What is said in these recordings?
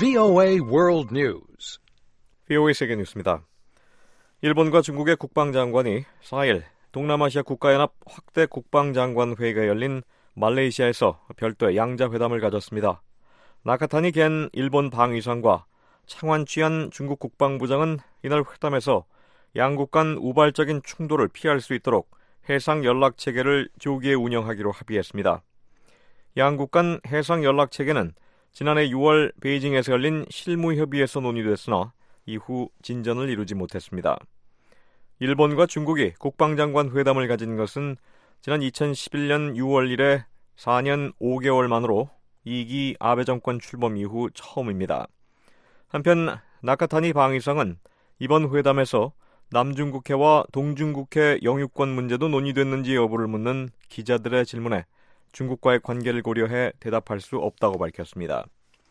VOA World News. VOA 세계 뉴스입니다. 일본과 중국의 국방장관이 4일 동남아시아 국가연합 확대 국방장관 회의가 열린 말레이시아에서 별도의 양자회담을 가졌습니다. 나카타니 겐 일본 방위상과 창환 취한 중국 국방부장은 이날 회담에서 양국 간 우발적인 충돌을 피할 수 있도록 해상 연락 체계를 조기에 운영하기로 합의했습니다. 양국 간 해상 연락 체계는 지난해 6월 베이징에서 열린 실무 협의에서 논의됐으나 이후 진전을 이루지 못했습니다. 일본과 중국이 국방장관 회담을 가진 것은 지난 2011년 6월 이래 4년 5개월 만으로 2기 아베 정권 출범 이후 처음입니다. 한편 나카타니 방위상은 이번 회담에서 남중국해와 동중국해 영유권 문제도 논의됐는지 여부를 묻는 기자들의 질문에 중국과의 관계를 고려해 대답할 수 없다고 밝혔습니다.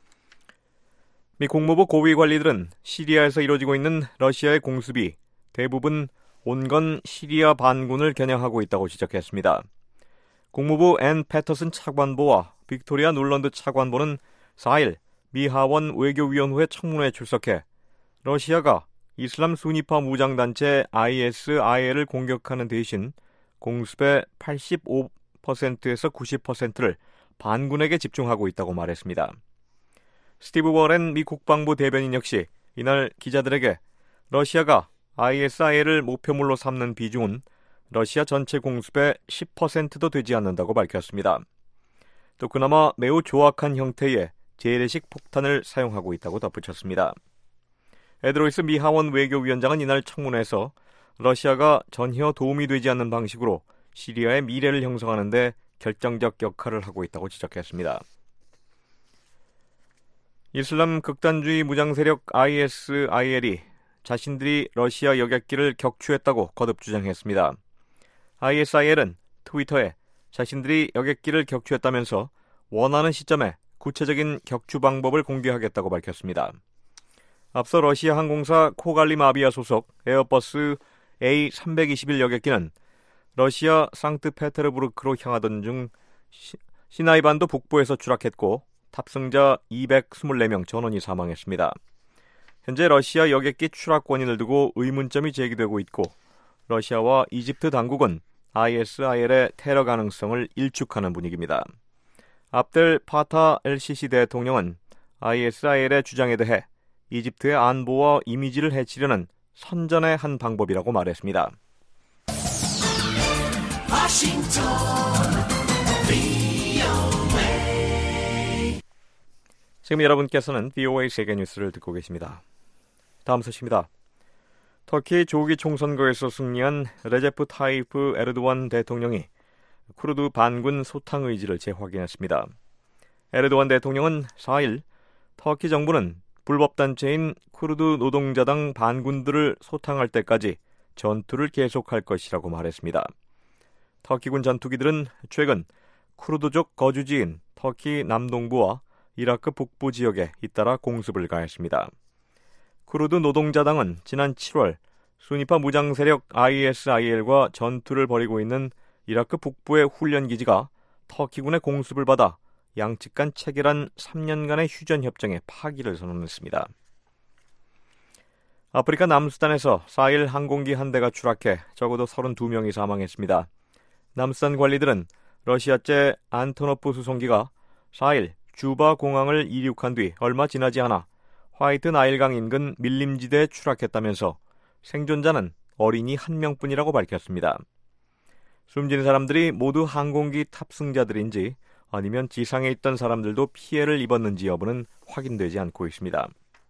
미 국무부 고위 관리들은 시리아에서 이루어지고 있는 러시아의 공습이 대부분 온건 시리아 반군을 겨냥하고 있다고 지적했습니다. 국무부 앤 패터슨 차관보와 빅토리아 놀런드 차관보는 4일 미 하원 외교위원회 청문회에 출석해 러시아가 이슬람 수니파 무장단체 ISIL을 공격하는 대신 공습의 85%에서 90%를 반군에게 집중하고 있다고 말했습니다. 스티브 워렌 미 국방부 대변인 역시 이날 기자들에게 러시아가 ISIL을 목표물로 삼는 비중은 러시아 전체 공습의 10%도 되지 않는다고 밝혔습니다. 또 그나마 매우 조악한 형태의 재래식 폭탄을 사용하고 있다고 덧붙였습니다. 에드로이스 미 하원 외교위원장은 이날 청문회에서 러시아가 전혀 도움이 되지 않는 방식으로 시리아의 미래를 형성하는 데 결정적 역할을 하고 있다고 지적했습니다. 이슬람 극단주의 무장세력 ISIL이 자신들이 러시아 여객기를 격추했다고 거듭 주장했습니다. ISIL은 트위터에 자신들이 여객기를 격추했다면서 원하는 시점에 구체적인 격추 방법을 공개하겠다고 밝혔습니다. 앞서 러시아 항공사 코갈림 아비아 소속 에어버스 A321 여객기는 러시아 상트페테르부르크로 향하던 중 시나이반도 북부에서 추락했고 탑승자 224명 전원이 사망했습니다. 현재 러시아 여객기 추락 원인을 두고 의문점이 제기되고 있고 러시아와 이집트 당국은 ISIL의 테러 가능성을 일축하는 분위기입니다. 압델 파타 엘시시 대통령은 ISIL의 주장에 대해 이집트의 안보와 이미지를 해치려는 선전의 한 방법이라고 말했습니다. 지금 여러분께서는 VOA 세계 뉴스를 듣고 계십니다. 다음 소식입니다. 터키 조기 총선거에서 승리한 레제프 타이프 에르도안 대통령이 쿠르드 반군 소탕 의지를 재확인했습니다. 에르도안 대통령은 4일 터키 정부는 불법단체인 쿠르드 노동자당 반군들을 소탕할 때까지 전투를 계속할 것이라고 말했습니다. 터키군 전투기들은 최근 쿠르드족 거주지인 터키 남동부와 이라크 북부 지역에 잇따라 공습을 가했습니다. 쿠르드 노동자당은 지난 7월 수니파 무장세력 ISIL과 전투를 벌이고 있는 이라크 북부의 훈련기지가 터키군의 공습을 받아 양측 간 체결한 3년간의 휴전협정의 파기를 선언했습니다. 아프리카 남수단에서 4일 항공기 한 대가 추락해 적어도 32명이 사망했습니다. 남수단 관리들은 러시아제 안토노프 수송기가 4일 주바 공항을 이륙한 뒤 얼마 지나지 않아 화이트 나일강 인근 밀림지대에 추락했다면서 생존자는 어린이 1명뿐이라고 밝혔습니다. 숨진 사람들이 모두 항공기 탑승자들인지 아니면 지상에 있던 사람들도 피해를 입었는지 여부는 확인되지 않고 있습니다.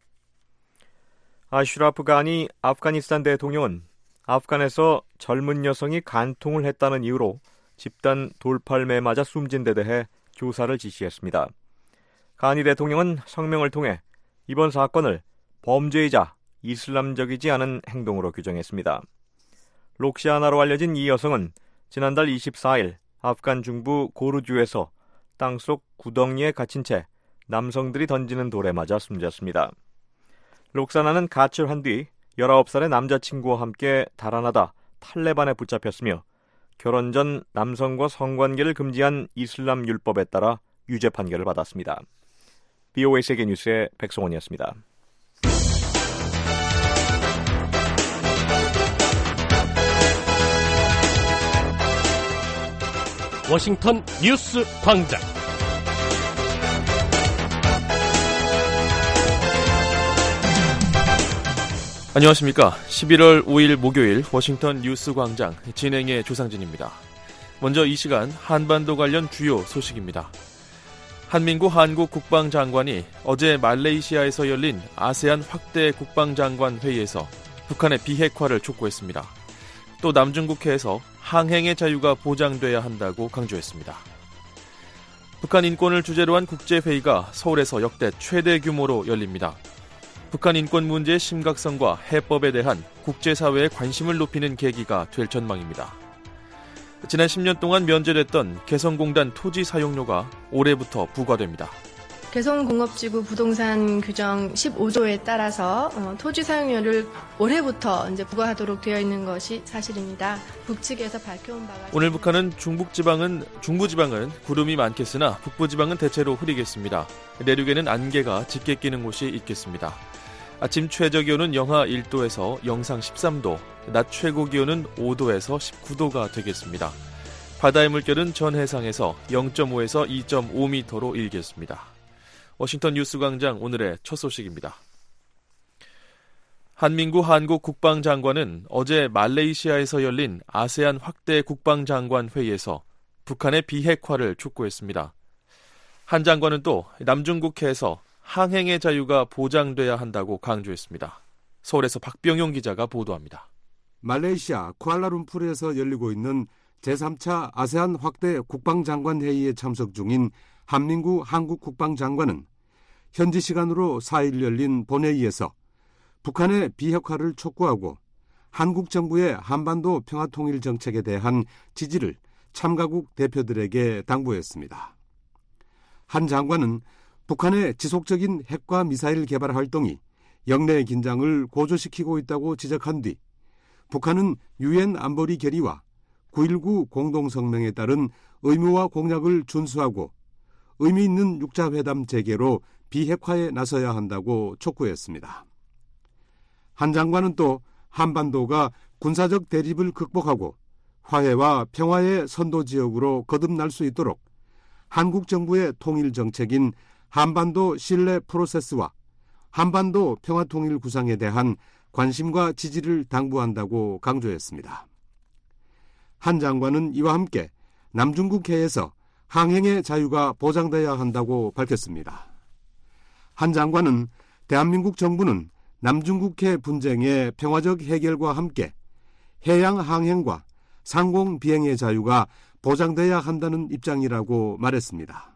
아슈라프 가니 아프가니스탄 대통령은 아프간에서 젊은 여성이 간통을 했다는 이유로 집단 돌팔매에 맞아 숨진 데 대해 조사를 지시했습니다. 가니 대통령은 성명을 통해 이번 사건을 범죄이자 이슬람적이지 않은 행동으로 규정했습니다. 록시아나로 알려진 이 여성은 지난달 24일 아프간 중부 고르주에서 땅속 구덩이에 갇힌 채 남성들이 던지는 돌에 맞아 숨졌습니다. 록사나는 가출한 뒤 19살의 남자친구와 함께 달아나다 탈레반에 붙잡혔으며 결혼 전 남성과 성관계를 금지한 이슬람 율법에 따라 유죄 판결을 받았습니다. BOA 세계뉴스의 백성원이었습니다. 워싱턴 뉴스 광장. 안녕하십니까. 11월 5일 목요일 워싱턴 뉴스 광장 진행의 조상진입니다. 먼저 이 시간 한반도 관련 주요 소식입니다. 한민구 한국 국방장관이 어제 말레이시아에서 열린 아세안 확대 국방장관 회의에서 북한의 비핵화를 촉구했습니다. 또 남중국해에서 항행의 자유가 보장돼야 한다고 강조했습니다. 북한 인권을 주제로 한 국제회의가 서울에서 역대 최대 규모로 열립니다. 북한 인권 문제의 심각성과 해법에 대한 국제사회의 관심을 높이는 계기가 될 전망입니다. 지난 10년 동안 면제됐던 개성공단 토지 사용료가 올해부터 부과됩니다. 개성공업지구 부동산 규정 15조에 따라서 토지 사용료를 올해부터 이제 부과하도록 되어 있는 것이 사실입니다. 북측에서 밝혀온 바가 오늘 북한은 중부지방은 구름이 많겠으나 북부지방은 대체로 흐리겠습니다. 내륙에는 안개가 짙게 끼는 곳이 있겠습니다. 아침 최저기온은 영하 1도에서 영상 13도, 낮 최고기온은 5도에서 19도가 되겠습니다. 바다의 물결은 전 해상에서 0.5에서 2.5m로 일겠습니다. 워싱턴 뉴스광장 오늘의 첫 소식입니다. 한민구 한국 국방장관은 어제 말레이시아에서 열린 아세안 확대 국방장관 회의에서 북한의 비핵화를 촉구했습니다. 한 장관은 또 남중국해에서 항행의 자유가 보장돼야 한다고 강조했습니다. 서울에서 박병용 기자가 보도합니다. 말레이시아 쿠알라룸푸르에서 열리고 있는 제3차 아세안 확대 국방장관 회의에 참석 중인 한민구 한국 국방장관은 현지 시간으로 4일 열린 본회의에서 북한의 비핵화를 촉구하고 한국 정부의 한반도 평화통일 정책에 대한 지지를 참가국 대표들에게 당부했습니다. 한 장관은 북한의 지속적인 핵과 미사일 개발 활동이 영내 긴장을 고조시키고 있다고 지적한 뒤 북한은 유엔 안보리 결의와 9.19 공동성명에 따른 의무와 공약을 준수하고 의미 있는 육자회담 재개로 비핵화에 나서야 한다고 촉구했습니다. 한 장관은 또 한반도가 군사적 대립을 극복하고 화해와 평화의 선도지역으로 거듭날 수 있도록 한국 정부의 통일 정책인 한반도 신뢰 프로세스와 한반도 평화통일 구상에 대한 관심과 지지를 당부한다고 강조했습니다. 한 장관은 이와 함께 남중국해에서 항행의 자유가 보장돼야 한다고 밝혔습니다. 한 장관은 대한민국 정부는 남중국해 분쟁의 평화적 해결과 함께 해양 항행과 상공 비행의 자유가 보장돼야 한다는 입장이라고 말했습니다.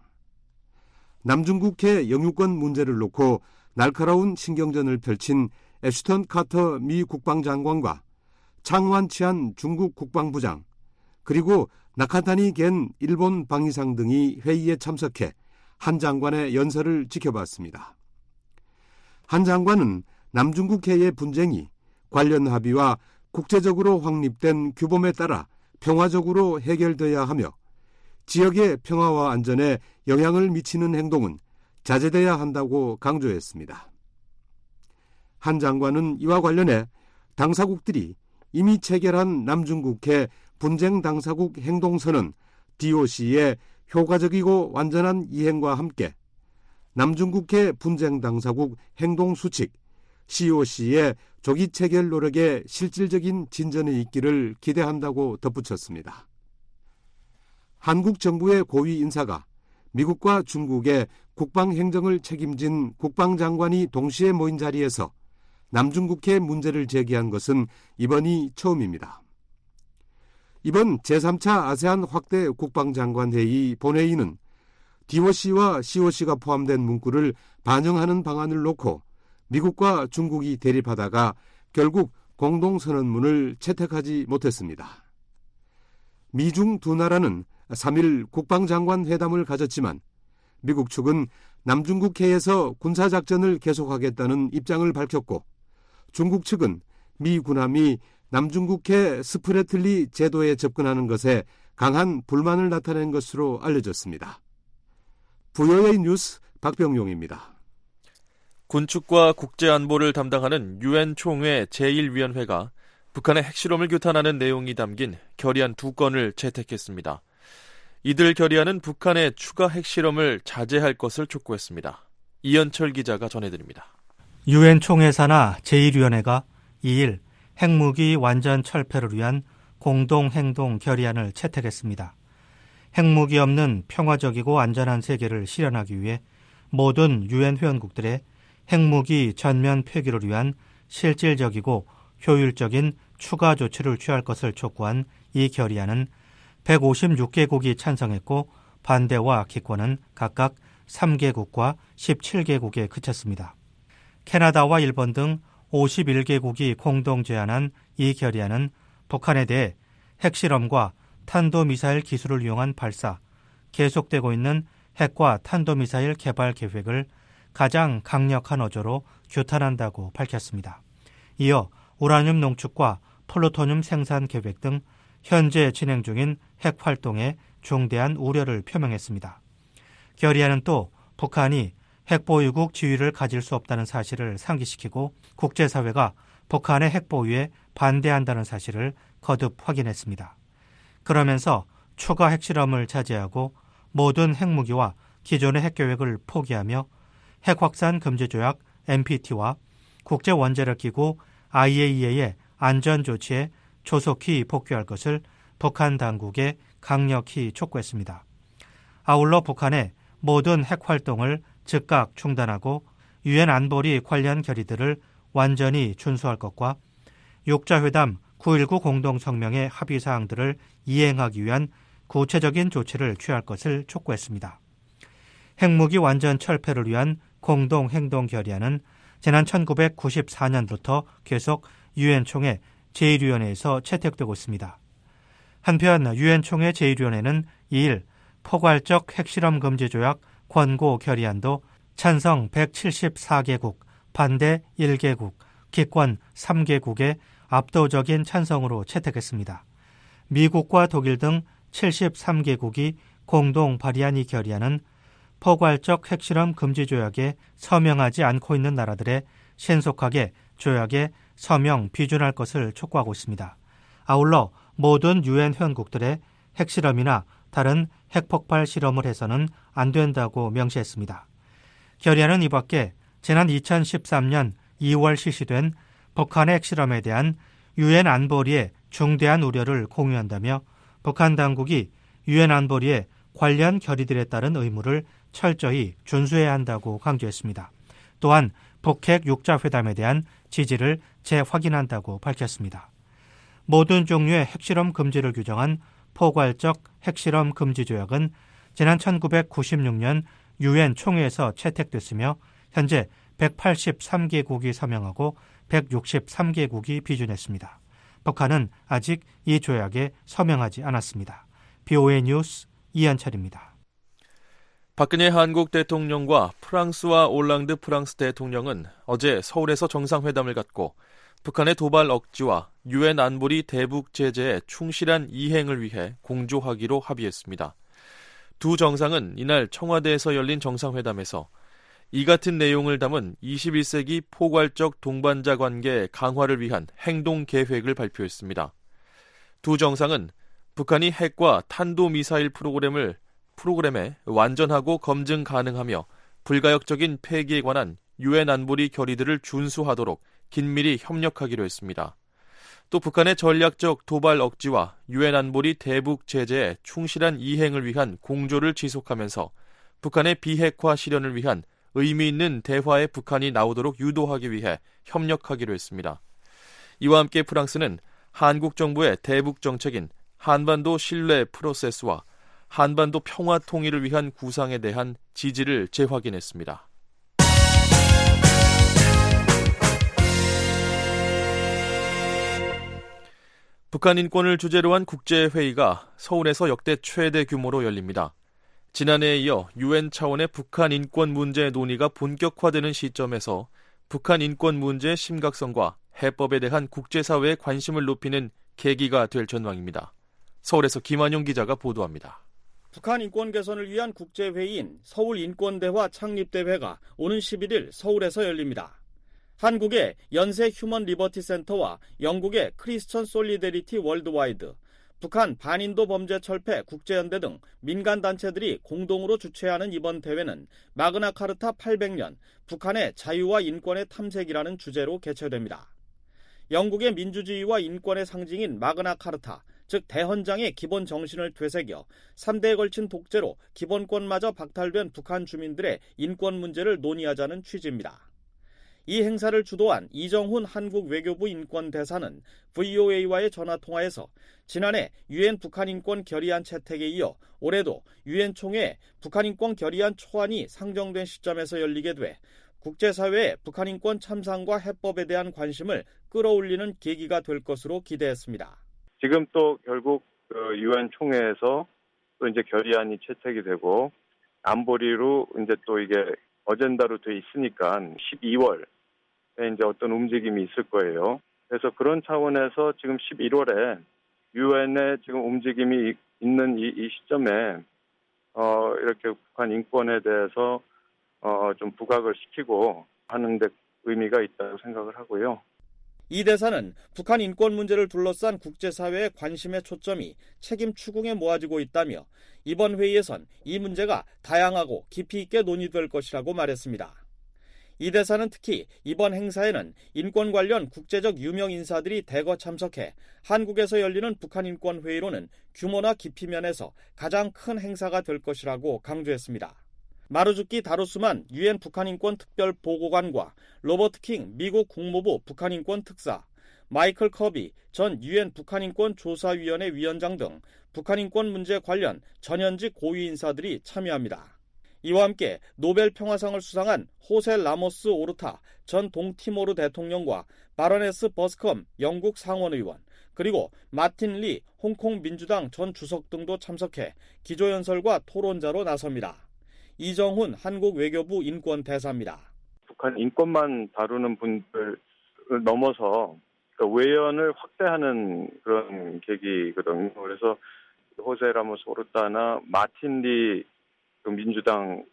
남중국해 영유권 문제를 놓고 날카로운 신경전을 펼친 애슈턴 카터 미 국방장관과 창완치안 중국 국방부장 그리고 나카타니 겐 일본 방위상 등이 회의에 참석해 한 장관의 연설을 지켜봤습니다. 한 장관은 남중국해의 분쟁이 관련 합의와 국제적으로 확립된 규범에 따라 평화적으로 해결돼야 하며 지역의 평화와 안전에 영향을 미치는 행동은 자제돼야 한다고 강조했습니다. 한 장관은 이와 관련해 당사국들이 이미 체결한 남중국해 분쟁 당사국 행동선언 DOC의 효과적이고 완전한 이행과 함께 남중국해 분쟁 당사국 행동수칙 COC의 조기 체결 노력에 실질적인 진전이 있기를 기대한다고 덧붙였습니다. 한국 정부의 고위 인사가 미국과 중국의 국방행정을 책임진 국방장관이 동시에 모인 자리에서 남중국해 문제를 제기한 것은 이번이 처음입니다. 이번 제3차 아세안 확대 국방장관 회의 본회의는 DOC와 COC가 포함된 문구를 반영하는 방안을 놓고 미국과 중국이 대립하다가 결국 공동선언문을 채택하지 못했습니다. 미중 두 나라는 3일 국방장관 회담을 가졌지만 미국 측은 남중국해에서 군사작전을 계속하겠다는 입장을 밝혔고 중국 측은 미 군함이 남중국해 스프래틀리 제도에 접근하는 것에 강한 불만을 나타낸 것으로 알려졌습니다. VOA 뉴스 박병용입니다. 군축과 국제안보를 담당하는 유엔 총회 제1위원회가 북한의 핵실험을 규탄하는 내용이 담긴 결의안 2건을 채택했습니다. 이들 결의안은 북한의 추가 핵실험을 자제할 것을 촉구했습니다. 이현철 기자가 전해드립니다. 유엔 총회 산하 제1위원회가 2일 핵무기 완전 철폐를 위한 공동행동 결의안을 채택했습니다. 핵무기 없는 평화적이고 안전한 세계를 실현하기 위해 모든 유엔 회원국들의 핵무기 전면 폐기를 위한 실질적이고 효율적인 추가 조치를 취할 것을 촉구한 이 결의안은 156개국이 찬성했고 반대와 기권은 각각 3개국과 17개국에 그쳤습니다. 캐나다와 일본 등 51개국이 공동 제안한 이 결의안은 북한에 대해 핵실험과 탄도미사일 기술을 이용한 발사, 계속되고 있는 핵과 탄도미사일 개발 계획을 가장 강력한 어조로 규탄한다고 밝혔습니다. 이어 우라늄 농축과 플루토늄 생산 계획 등 현재 진행 중인 핵 활동에 중대한 우려를 표명했습니다. 결의안은 또 북한이 핵보유국 지위를 가질 수 없다는 사실을 상기시키고 국제사회가 북한의 핵보유에 반대한다는 사실을 거듭 확인했습니다. 그러면서 추가 핵실험을 자제하고 모든 핵무기와 기존의 핵계획을 포기하며 핵확산 금지조약 NPT와 국제원자력기구 IAEA의 안전조치에 조속히 복귀할 것을 북한 당국에 강력히 촉구했습니다. 아울러 북한의 모든 핵활동을 즉각 중단하고 유엔 안보리 관련 결의들을 완전히 준수할 것과 육자회담 9.19 공동성명의 합의사항들을 이행하기 위한 구체적인 조치를 취할 것을 촉구했습니다. 핵무기 완전 철폐를 위한 공동행동 결의안은 지난 1994년부터 계속 유엔 총회 제1위원회에서 채택되고 있습니다. 한편 유엔 총회 제1위원회는 2일 포괄적 핵실험 금지 조약 권고 결의안도 찬성 174개국, 반대 1개국, 기권 3개국의 압도적인 찬성으로 채택했습니다. 미국과 독일 등 73개국이 공동 발의한 이 결의안은 포괄적 핵실험 금지 조약에 서명하지 않고 있는 나라들의 신속하게 조약에 서명 비준할 것을 촉구하고 있습니다. 아울러 모든 유엔 회원국들의 핵실험이나 다른 핵폭발 실험을 해서는 안 된다고 명시했습니다. 결의안은 이 밖에 지난 2013년 2월 실시된 북한의 핵실험에 대한 유엔 안보리의 중대한 우려를 공유한다며 북한 당국이 유엔 안보리의 관련 결의들에 따른 의무를 철저히 준수해야 한다고 강조했습니다. 또한 북핵 육자회담에 대한 지지를 재확인한다고 밝혔습니다. 모든 종류의 핵실험 금지를 규정한 포괄적 핵실험 금지 조약은 지난 1996년 유엔 총회에서 채택됐으며 현재 183개국이 서명하고 163개국이 비준했습니다. 북한은 아직 이 조약에 서명하지 않았습니다. BOA 뉴스 이한철입니다. 박근혜 한국 대통령과 프랑스와 올랑드 프랑스 대통령은 어제 서울에서 정상회담을 갖고 북한의 도발 억지와 유엔 안보리 대북 제재의 충실한 이행을 위해 공조하기로 합의했습니다. 두 정상은 이날 청와대에서 열린 정상회담에서 이 같은 내용을 담은 21세기 포괄적 동반자 관계 강화를 위한 행동 계획을 발표했습니다. 두 정상은 북한이 핵과 탄도미사일 프로그램에 완전하고 검증 가능하며 불가역적인 폐기에 관한 유엔 안보리 결의들을 준수하도록 긴밀히 협력하기로 했습니다. 또 북한의 전략적 도발 억지와 유엔 안보리 대북 제재의 충실한 이행을 위한 공조를 지속하면서 북한의 비핵화 실현을 위한 의미 있는 대화에 북한이 나오도록 유도하기 위해 협력하기로 했습니다. 이와 함께 프랑스는 한국 정부의 대북 정책인 한반도 신뢰 프로세스와 한반도 평화 통일을 위한 구상에 대한 지지를 재확인했습니다. 북한 인권을 주제로 한 국제회의가 서울에서 역대 최대 규모로 열립니다. 지난해에 이어 유엔 차원의 북한 인권 문제 논의가 본격화되는 시점에서 북한 인권 문제의 심각성과 해법에 대한 국제사회의 관심을 높이는 계기가 될 전망입니다. 서울에서 김한용 기자가 보도합니다. 북한 인권 개선을 위한 국제회의인 서울인권대화 창립대회가 오는 11일 서울에서 열립니다. 한국의 연세 휴먼 리버티 센터와 영국의 크리스천 솔리데리티 월드와이드, 북한 반인도 범죄 철폐 국제연대 등 민간단체들이 공동으로 주최하는 이번 대회는 마그나 카르타 800년, 북한의 자유와 인권의 탐색이라는 주제로 개최됩니다. 영국의 민주주의와 인권의 상징인 마그나 카르타, 즉 대헌장의 기본 정신을 되새겨 3대에 걸친 독재로 기본권마저 박탈된 북한 주민들의 인권 문제를 논의하자는 취지입니다. 이 행사를 주도한 이정훈 한국 외교부 인권대사는 VOA와의 전화통화에서 지난해 유엔 북한인권 결의안 채택에 이어 올해도 유엔 총회에 북한인권 결의안 초안이 상정된 시점에서 열리게 돼 국제사회의 북한인권 참상과 해법에 대한 관심을 끌어올리는 계기가 될 것으로 기대했습니다. 지금 또 결국 유엔 총회에서 또 이제 결의안이 채택이 되고 안보리로 이제 또 이게 어젠다로 돼 있으니까 12월에 이제 어떤 움직임이 있을 거예요. 그래서 그런 차원에서 지금 11월에 유엔에 지금 움직임이 있는 이 시점에 이렇게 북한 인권에 대해서 좀 부각을 시키고 하는 데 의미가 있다고 생각을 하고요. 이 대사는 북한 인권 문제를 둘러싼 국제사회의 관심의 초점이 책임 추궁에 모아지고 있다며 이번 회의에선 이 문제가 다양하고 깊이 있게 논의될 것이라고 말했습니다. 이 대사는 특히 이번 행사에는 인권 관련 국제적 유명 인사들이 대거 참석해 한국에서 열리는 북한 인권 회의로는 규모나 깊이 면에서 가장 큰 행사가 될 것이라고 강조했습니다. 마루주키 다루스만 유엔 북한인권 특별보고관과 로버트 킹 미국 국무부 북한인권 특사, 마이클 커비 전 유엔 북한인권 조사위원회 위원장 등 북한인권 문제 관련 전현직 고위 인사들이 참여합니다. 이와 함께 노벨 평화상을 수상한 호세 라모스 오르타 전 동티모르 대통령과 바로네스 버스컴 영국 상원의원, 그리고 마틴 리 홍콩 민주당 전 주석 등도 참석해 기조연설과 토론자로 나섭니다. 이정훈 한국 외교부 인권대사입니다. 북한 인권만 다루는 분들을 넘어서 외연을 확대하는 그런 계기거든요. 그래서 호세 라모스 오르타나 마틴 리 민주당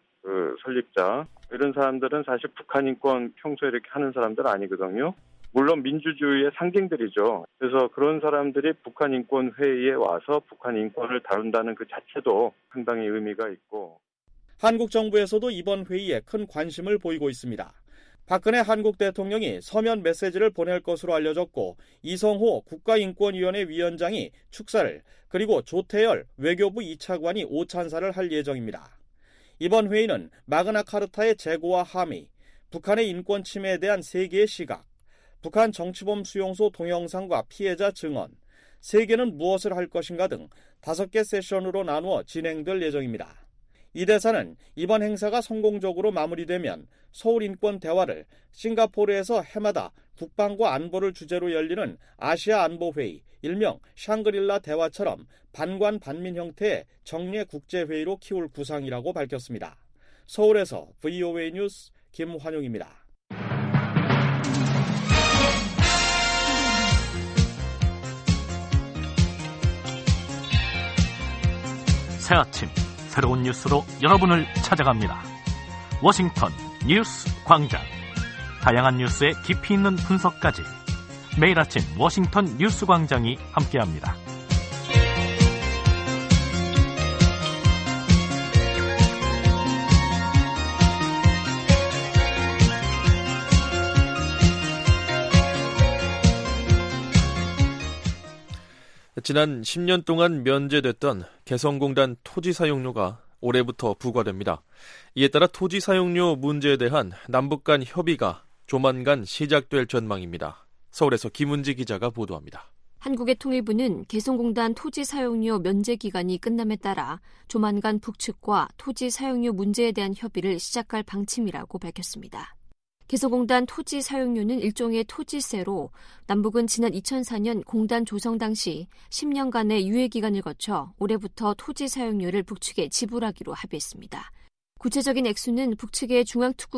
설립자 이런 사람들은 사실 북한 인권 평소에 이렇게 하는 사람들 아니거든요. 물론 민주주의의 상징들이죠. 그래서 그런 사람들이 북한 인권 회의에 와서 북한 인권을 다룬다는 그 자체도 상당히 의미가 있고. 한국 정부에서도 이번 회의에 큰 관심을 보이고 있습니다. 박근혜 한국 대통령이 서면 메시지를 보낼 것으로 알려졌고 이성호 국가인권위원회 위원장이 축사를, 그리고 조태열 외교부 2차관이 오찬사를 할 예정입니다. 이번 회의는 마그나 카르타의 재고와 함의, 북한의 인권 침해에 대한 세계의 시각, 북한 정치범 수용소 동영상과 피해자 증언, 세계는 무엇을 할 것인가 등 5개 세션으로 나누어 진행될 예정입니다. 이 대사는 이번 행사가 성공적으로 마무리되면 서울인권 대화를 싱가포르에서 해마다 국방과 안보를 주제로 열리는 아시아 안보회의, 일명 샹그릴라 대화처럼 반관 반민 형태의 정례 국제회의로 키울 구상이라고 밝혔습니다. 서울에서 VOA 뉴스 김환용입니다. 새 아침 새로운 뉴스로 여러분을 찾아갑니다. 워싱턴 뉴스 광장. 다양한 뉴스의 깊이 있는 분석까지 매일 아침 워싱턴 뉴스 광장이 함께합니다. 지난 10년 동안 면제됐던 개성공단 토지 사용료가 올해부터 부과됩니다. 이에 따라 토지 사용료 문제에 대한 남북 간 협의가 조만간 시작될 전망입니다. 서울에서 김은지 기자가 보도합니다. 한국의 통일부는 개성공단 토지 사용료 면제 기간이 끝남에 따라 조만간 북측과 토지 사용료 문제에 대한 협의를 시작할 방침이라고 밝혔습니다. 개성공단 토지 사용료는 일종의 토지세로 남북은 지난 2004년 공단 조성 당시 10년간의 유예 기간을 거쳐 올해부터 토지 사용료를 북측에 지불하기로 합의했습니다. 구체적인 액수는 북측의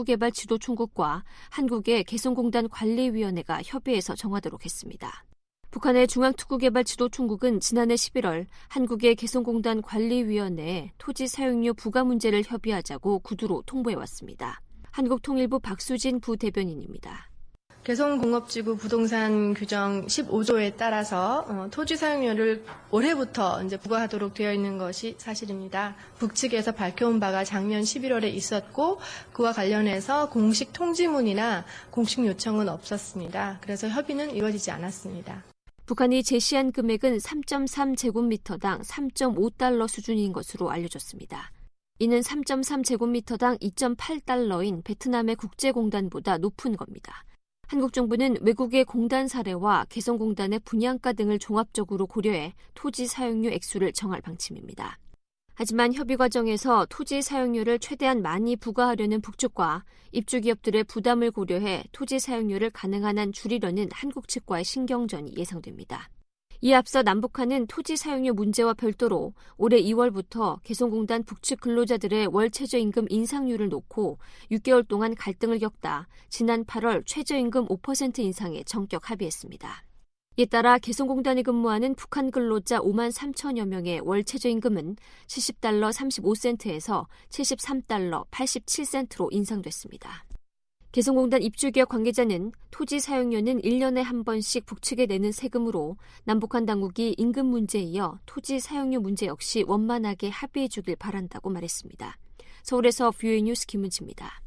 중앙특구개발지도총국과 한국의 개성공단 관리위원회가 협의해서 정하도록 했습니다. 북한의 중앙특구개발지도총국은 지난해 11월 한국의 개성공단 관리위원회에 토지 사용료 부과 문제를 협의하자고 구두로 통보해왔습니다. 한국통일부 박수진 부대변인입니다. 개성공업지구 부동산 규정 15조에 따라서 토지 사용료를 올해부터 이제 부과하도록 되어 있는 것이 사실입니다. 북측에서 밝혀온 바가 작년 11월에 있었고 그와 관련해서 공식 통지문이나 공식 요청은 없었습니다. 그래서 협의는 이루어지지 않았습니다. 북한이 제시한 금액은 3.3제곱미터당 3.5달러 수준인 것으로 알려졌습니다. 이는 3.3제곱미터당 2.8달러인 베트남의 국제공단보다 높은 겁니다. 한국 정부는 외국의 공단 사례와 개성공단의 분양가 등을 종합적으로 고려해 토지 사용료 액수를 정할 방침입니다. 하지만 협의 과정에서 토지 사용료를 최대한 많이 부과하려는 북측과 입주기업들의 부담을 고려해 토지 사용료를 가능한 한 줄이려는 한국 측과의 신경전이 예상됩니다. 이에 앞서 남북한은 토지 사용료 문제와 별도로 올해 2월부터 개성공단 북측 근로자들의 월 최저임금 인상률을 놓고 6개월 동안 갈등을 겪다 지난 8월 최저임금 5% 인상에 전격 합의했습니다. 이에 따라 개성공단에 근무하는 북한 근로자 5만 3천여 명의 월 최저임금은 70달러 35센트에서 73달러 87센트로 인상됐습니다. 개성공단 입주기업 관계자는 토지 사용료는 1년에 한 번씩 북측에 내는 세금으로 남북한 당국이 임금 문제에 이어 토지 사용료 문제 역시 원만하게 합의해 주길 바란다고 말했습니다. 서울에서 VOA 뉴스 김은지입니다.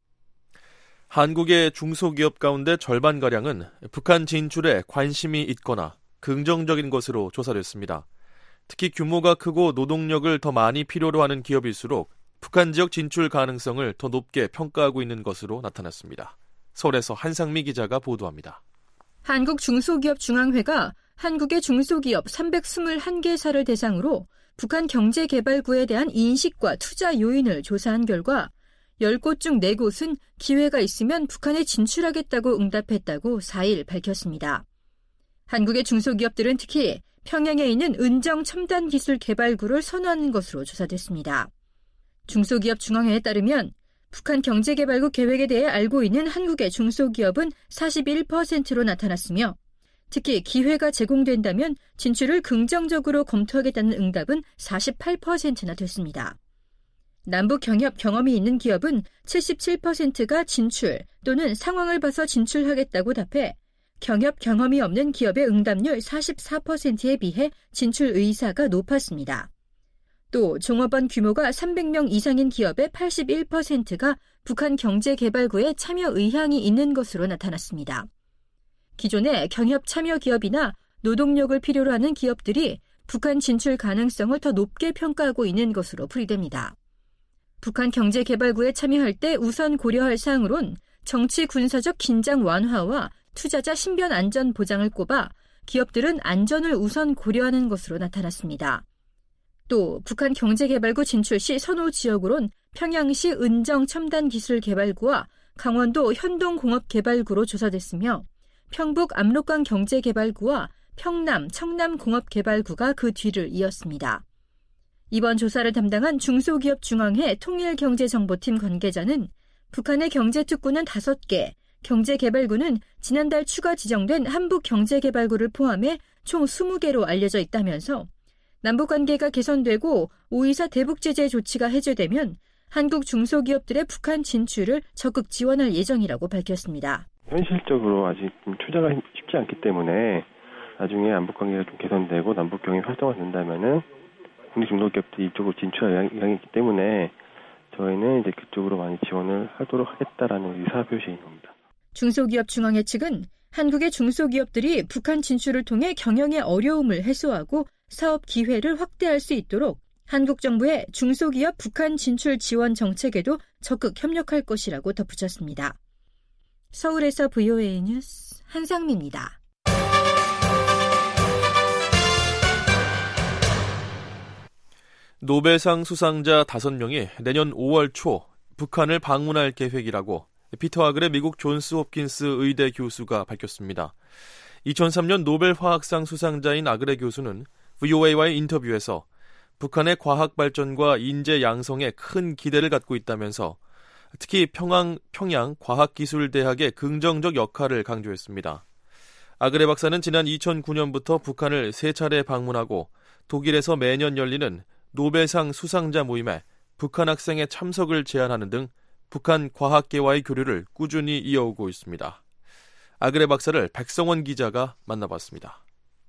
한국의 중소기업 가운데 절반가량은 북한 진출에 관심이 있거나 긍정적인 것으로 조사됐습니다. 특히 규모가 크고 노동력을 더 많이 필요로 하는 기업일수록 북한 지역 진출 가능성을 더 높게 평가하고 있는 것으로 나타났습니다. 서울에서 한상미 기자가 보도합니다. 한국중소기업중앙회가 한국의 중소기업 321개사를 대상으로 북한 경제개발구에 대한 인식과 투자 요인을 조사한 결과 10곳 중 4곳은 기회가 있으면 북한에 진출하겠다고 응답했다고 4일 밝혔습니다. 한국의 중소기업들은 특히 평양에 있는 은정 첨단기술개발구를 선호하는 것으로 조사됐습니다. 중소기업중앙회에 따르면 북한 경제개발구 계획에 대해 알고 있는 한국의 중소기업은 41%로 나타났으며 특히 기회가 제공된다면 진출을 긍정적으로 검토하겠다는 응답은 48%나 됐습니다. 남북 경협 경험이 있는 기업은 77%가 진출 또는 상황을 봐서 진출하겠다고 답해 경협 경험이 없는 기업의 응답률 44%에 비해 진출 의사가 높았습니다. 또 종업원 규모가 300명 이상인 기업의 81%가 북한 경제개발구에 참여 의향이 있는 것으로 나타났습니다. 기존의 경협 참여 기업이나 노동력을 필요로 하는 기업들이 북한 진출 가능성을 더 높게 평가하고 있는 것으로 풀이됩니다. 북한 경제개발구에 참여할 때 우선 고려할 사항으론 정치 군사적 긴장 완화와 투자자 신변 안전 보장을 꼽아 기업들은 안전을 우선 고려하는 것으로 나타났습니다. 또 북한 경제개발구 진출 시 선호 지역으론 평양시 은정 첨단기술개발구와 강원도 현동공업개발구로 조사됐으며 평북 압록강 경제개발구와 평남 청남공업개발구가 그 뒤를 이었습니다. 이번 조사를 담당한 중소기업중앙회 통일경제정보팀 관계자는 북한의 경제특구는 5개, 경제개발구는 지난달 추가 지정된 한북경제개발구를 포함해 총 20개로 알려져 있다면서 남북관계가 개선되고 5.24 대북제재 조치가 해제되면 한국 중소기업들의 북한 진출을 적극 지원할 예정이라고 밝혔습니다. 현실적으로 아직 투자가 쉽지 않기 때문에 나중에 남북관계가 좀 개선되고 남북경이 활성화된다면은 국내 중소기업들이 이쪽으로 진출할 의향이 있기 때문에 저희는 이제 그쪽으로 많이 지원을 하도록 하겠다라는 의사표시인 겁니다. 중소기업중앙회 측은 한국의 중소기업들이 북한 진출을 통해 경영의 어려움을 해소하고 사업 기회를 확대할 수 있도록 한국 정부의 중소기업 북한 진출 지원 정책에도 적극 협력할 것이라고 덧붙였습니다. 서울에서 VOA 뉴스 한상미입니다. 노벨상 수상자 5명이 내년 5월 초 북한을 방문할 계획이라고 피터 하글의 미국 존스 홉킨스 의대 교수가 밝혔습니다. 2003년 노벨 화학상 수상자인 아글의 교수는 VOA와의 인터뷰에서 북한의 과학 발전과 인재 양성에 큰 기대를 갖고 있다면서 특히 평양 과학기술대학의 긍정적 역할을 강조했습니다. 아그레 박사는 지난 2009년부터 북한을 3차례 방문하고 독일에서 매년 열리는 노벨상 수상자 모임에 북한 학생의 참석을 제안하는 등 북한 과학계와의 교류를 꾸준히 이어오고 있습니다. 아그레 박사를 백성원 기자가 만나봤습니다.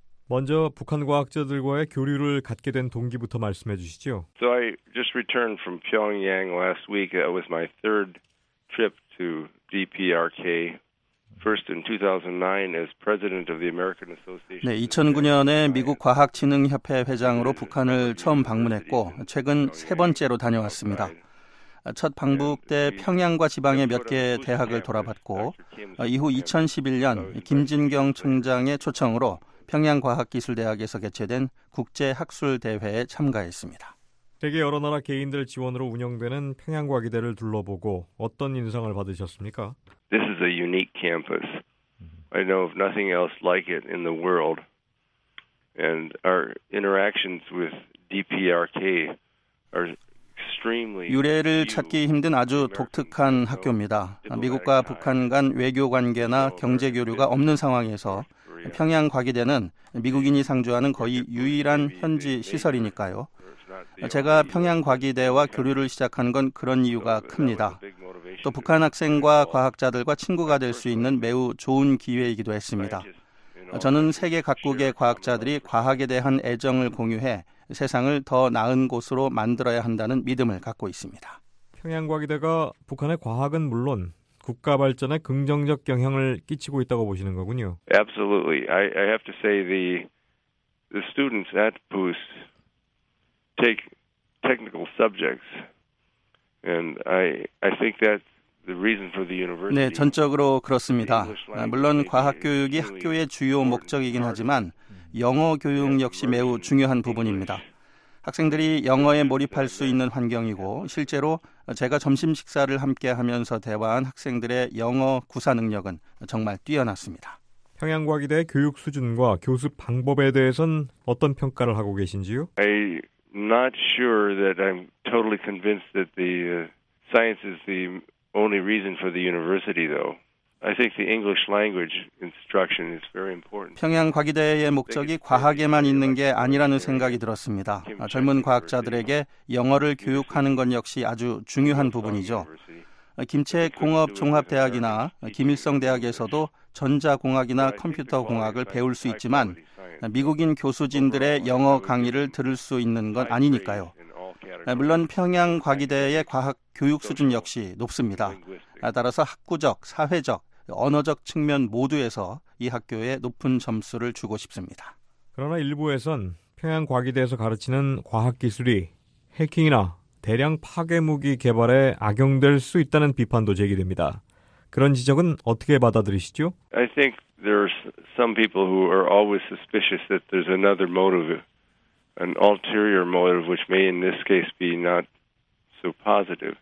먼저 북한 과학자들과의 교류를 갖게 된 동기부터 말씀해 주시죠. So I just returned from Pyongyang last week. It was my third trip to DPRK. First in 2009 as president of the American Association. 네, 2009년에 미국 과학진흥협회 회장으로 북한을 처음 방문했고 최근 세 번째로 다녀왔습니다. 첫 방북 때 평양과 지방의 몇 개 대학을 돌아봤고 이후 2011년 김진경 총장의 초청으로 평양과학기술대학에서 개최된 국제학술대회에 참가했습니다. 세계 여러 나라 개인들 지원으로 운영되는 평양과기대를 둘러보고 어떤 인상을 받으셨습니까? This is a unique campus. I know of nothing else like it in the world. And our interactions with DPRK are extremely 유례를 찾기 힘든 아주 독특한 학교입니다. 미국과 북한 간 외교 관계나 경제 교류가 없는 상황에서 평양과기대는 미국인이 상주하는 거의 유일한 현지 시설이니까요. 제가 평양과기대와 교류를 시작한 건 그런 이유가 큽니다. 또 북한 학생과 과학자들과 친구가 될 수 있는 매우 좋은 기회이기도 했습니다. 저는 세계 각국의 과학자들이 과학에 대한 애정을 공유해 세상을 더 나은 곳으로 만들어야 한다는 믿음을 갖고 있습니다. 평양과기대가 북한의 과학은 물론 국가 발전에 긍정적 영향을 끼치고 있다고 보시는 거군요. Absolutely. I have to say the students at PUS take technical subjects, and I think that's the reason for the university. 네, 전적으로 그렇습니다. 물론 과학 교육이 학교의 주요 목적이긴 하지만 영어 교육 역시 매우 중요한 부분입니다. 학생들이 영어에 몰입할 수 있는 환경이고 실제로 제가 점심 식사를 함께 하면서 대화한 학생들의 영어 구사 능력은 정말 뛰어났습니다. 평양과기대의 교육 수준과 교습 방법에 대해선 어떤 평가를 하고 계신지요? I'm not sure that I'm totally convinced that the science is the only reason for the university, though. I think the English language instruction is very important. 평양과기대의 목적이 과학에만 있는 게 아니라는 생각이 들었습니다. 젊은 과학자들에게 영어를 교육하는 것 역시 아주 중요한 부분이죠. 김책공업종합대학이나 김일성대학에서도 전자공학이나 컴퓨터공학을 배울 수 있지만 미국인 교수진들의 영어 강의를 들을 수 있는 건 아니니까요. 물론 평양과기대의 과학 교육 수준 역시 높습니다. 따라서 학구적, 사회적, 언어적 측면 모두에서 이 학교에 높은 점수를 주고 싶습니다. 그러나 일부에선 평양과기대에서 가르치는 과학기술이 해킹이나 대량 파괴무기 개발에 악용될 수 있다는 비판도 제기됩니다. 그런 지적은 어떻게 받아들이시죠? I think there's some people who are always suspicious that there's another motive, an ulterior motive, which may in this case be not so positive.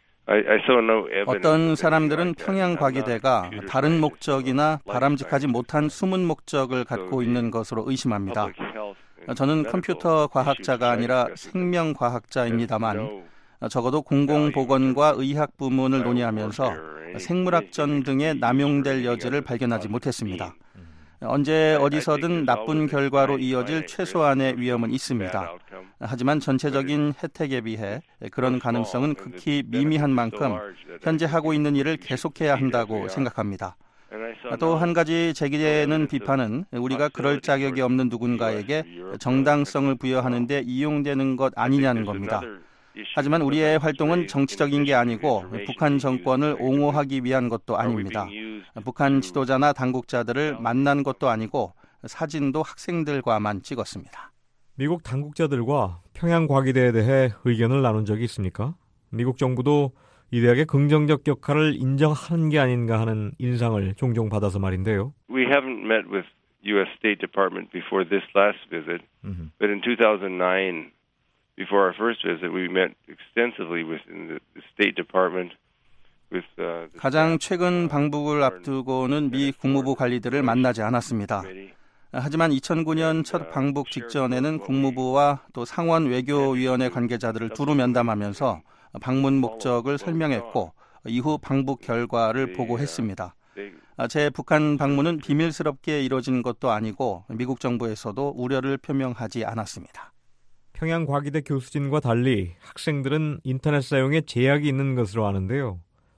어떤 사람들은 평양과기대가 다른 목적이나 바람직하지 못한 숨은 목적을 갖고 있는 것으로 의심합니다. 저는 컴퓨터 과학자가 아니라 생명과학자입니다만 적어도 공공보건과 의학 부문을 논의하면서 생물학전 등에 남용될 여지를 발견하지 못했습니다. 언제 어디서든 나쁜 결과로 이어질 최소한의 위험은 있습니다. 하지만 전체적인 혜택에 비해 그런 가능성은 극히 미미한 만큼 현재 하고 있는 일을 계속해야 한다고 생각합니다. 또 한 가지 제기되는 비판은 우리가 그럴 자격이 없는 누군가에게 정당성을 부여하는 데 이용되는 것 아니냐는 겁니다. 하지만 우리의 활동은 정치적인 게 아니고 북한 정권을 옹호하기 위한 것도 아닙니다. 북한 지도자나 당국자들을 만난 것도 아니고 사진도 학생들과만 찍었습니다. 미국 당국자들과 평양과기대에 대해 의견을 나눈 적이 있습니까? 미국 정부도 이 대학의 긍정적 역할을 인정하는 게 아닌가 하는 인상을 종종 받아서 말인데요. We haven't met with U.S. State Department before this last visit, but in 2009, before our first visit, we met extensively within the State Department. 가장 최근 방북을 앞두고는 미 국무부 관리들을 만나지 않았습니다. 하지만 2009년 첫 방북 직전에는 국무부와 또 상원 외교위원회 관계자들을 두루 면담하면서 방문 목적을 설명했고 이후 방북 결과를 보고했습니다. 제 북한 방문은 비밀스럽게 이뤄진 것도 아니고 미국 정부에서도 우려를 표명하지 않았습니다. 평양과기대 교수진과 달리 학생들은 인터넷 사용에 제약이 있는 것으로 아는데요.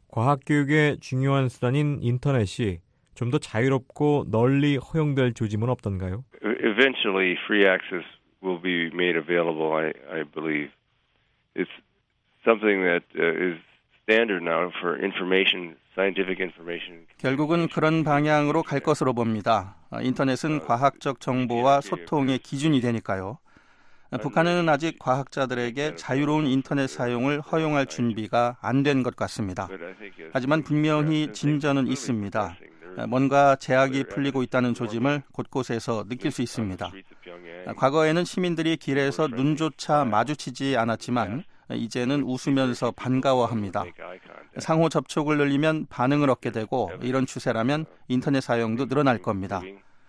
과학교육의 중요한 수단인 인터넷이 좀 더 자유롭고 널리 허용될 조짐은 없던가요? Eventually, free access will be made available. I believe it's something that is standard now for information, scientific information. 결국은 그런 방향으로 갈 것으로 봅니다. 인터넷은 과학적 정보와 소통의 기준이 되니까요. 북한은 아직 과학자들에게 자유로운 인터넷 사용을 허용할 준비가 안 된 것 같습니다. 하지만 분명히 진전은 있습니다. 뭔가 제약이 풀리고 있다는 조짐을 곳곳에서 느낄 수 있습니다. 과거에는 시민들이 길에서 눈조차 마주치지 않았지만 이제는 웃으면서 반가워합니다. 상호 접촉을 늘리면 반응을 얻게 되고 이런 추세라면 인터넷 사용도 늘어날 겁니다.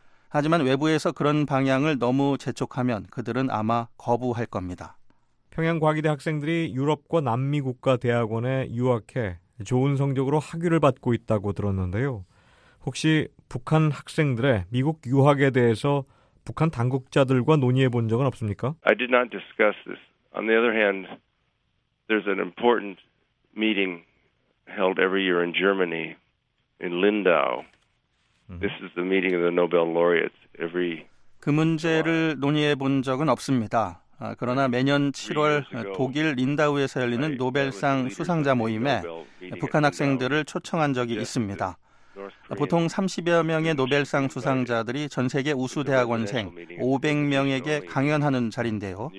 하지만 외부에서 그런 방향을 너무 재촉하면 그들은 아마 거부할 겁니다. 평양과기대 학생들이 유럽과 남미 국가 대학원에 유학해 좋은 성적으로 학위를 받고 있다고 들었는데요. 혹시 북한 학생들의 미국 유학에 대해서 북한 당국자들과 논의해 본 적은 없습니까? I did not discuss this. On the other hand, there's an important meeting held every year in Germany, in Lindau. This is the meeting of the Nobel laureates every. 그 문제를 논의해 본 적은 없습니다. 그러나 매년 7월 독일 린다우에서 열리는 노벨상 수상자 모임에 북한 학생들을 초청한 적이 있습니다. 보통 30여 명의 노벨상 수상자들이 전 세계 우수 대학원생 500명에게 강연하는 자리인데요.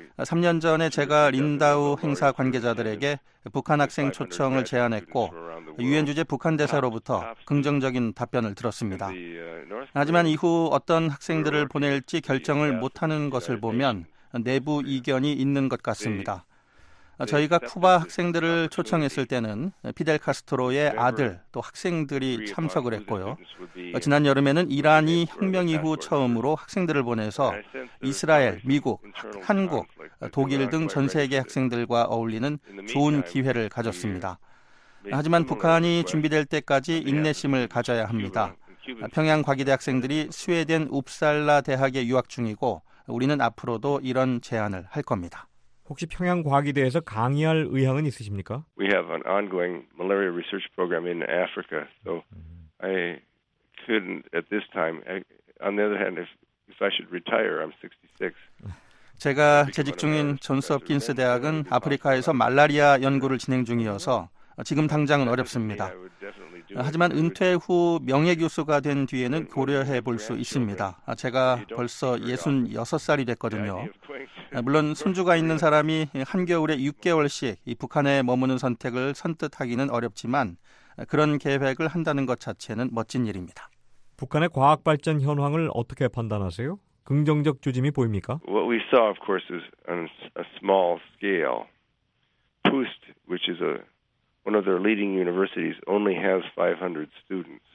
3년 전에 제가 린다우 행사 관계자들에게 북한 학생 초청을 제안했고 유엔 주재 북한 대사로부터 긍정적인 답변을 들었습니다. 하지만 이후 어떤 학생들을 보낼지 결정을 못하는 것을 보면 내부 이견이 있는 것 같습니다. 저희가 쿠바 학생들을 초청했을 때는 피델 카스트로의 아들 또 학생들이 참석을 했고요. 지난 여름에는 이란이 혁명 이후 처음으로 학생들을 보내서 이스라엘, 미국, 한국, 독일 등 전 세계 학생들과 어울리는 좋은 기회를 가졌습니다. 하지만 북한이 준비될 때까지 인내심을 가져야 합니다. 평양과기대 학생들이 스웨덴 웁살라 대학에 유학 중이고 우리는 앞으로도 이런 제안을 할 겁니다. 혹시 평양과기대에서 강의할 의향은 있으십니까? We have an ongoing malaria research program in Africa, so I couldn't at this time. On the other hand, if I should retire, I'm 66. 제가 재직 중인 존스 홉킨스 대학은 아프리카에서 말라리아 연구를 진행 중이어서 지금 당장은 어렵습니다. 하지만 은퇴 후 명예교수가 된 뒤에는 고려해 볼 수 있습니다. 제가 벌써 66살이 됐거든요. 물론 손주가 있는 사람이 한겨울에 6개월씩 이 북한에 머무는 선택을 선뜻하기는 어렵지만 그런 계획을 한다는 것 자체는 멋진 일입니다. 북한의 과학 발전 현황을 어떻게 판단하세요? 긍정적 조짐이 보입니까? What we saw, of course, is on a small scale. PUST, which is one of their leading universities, only has 500 students.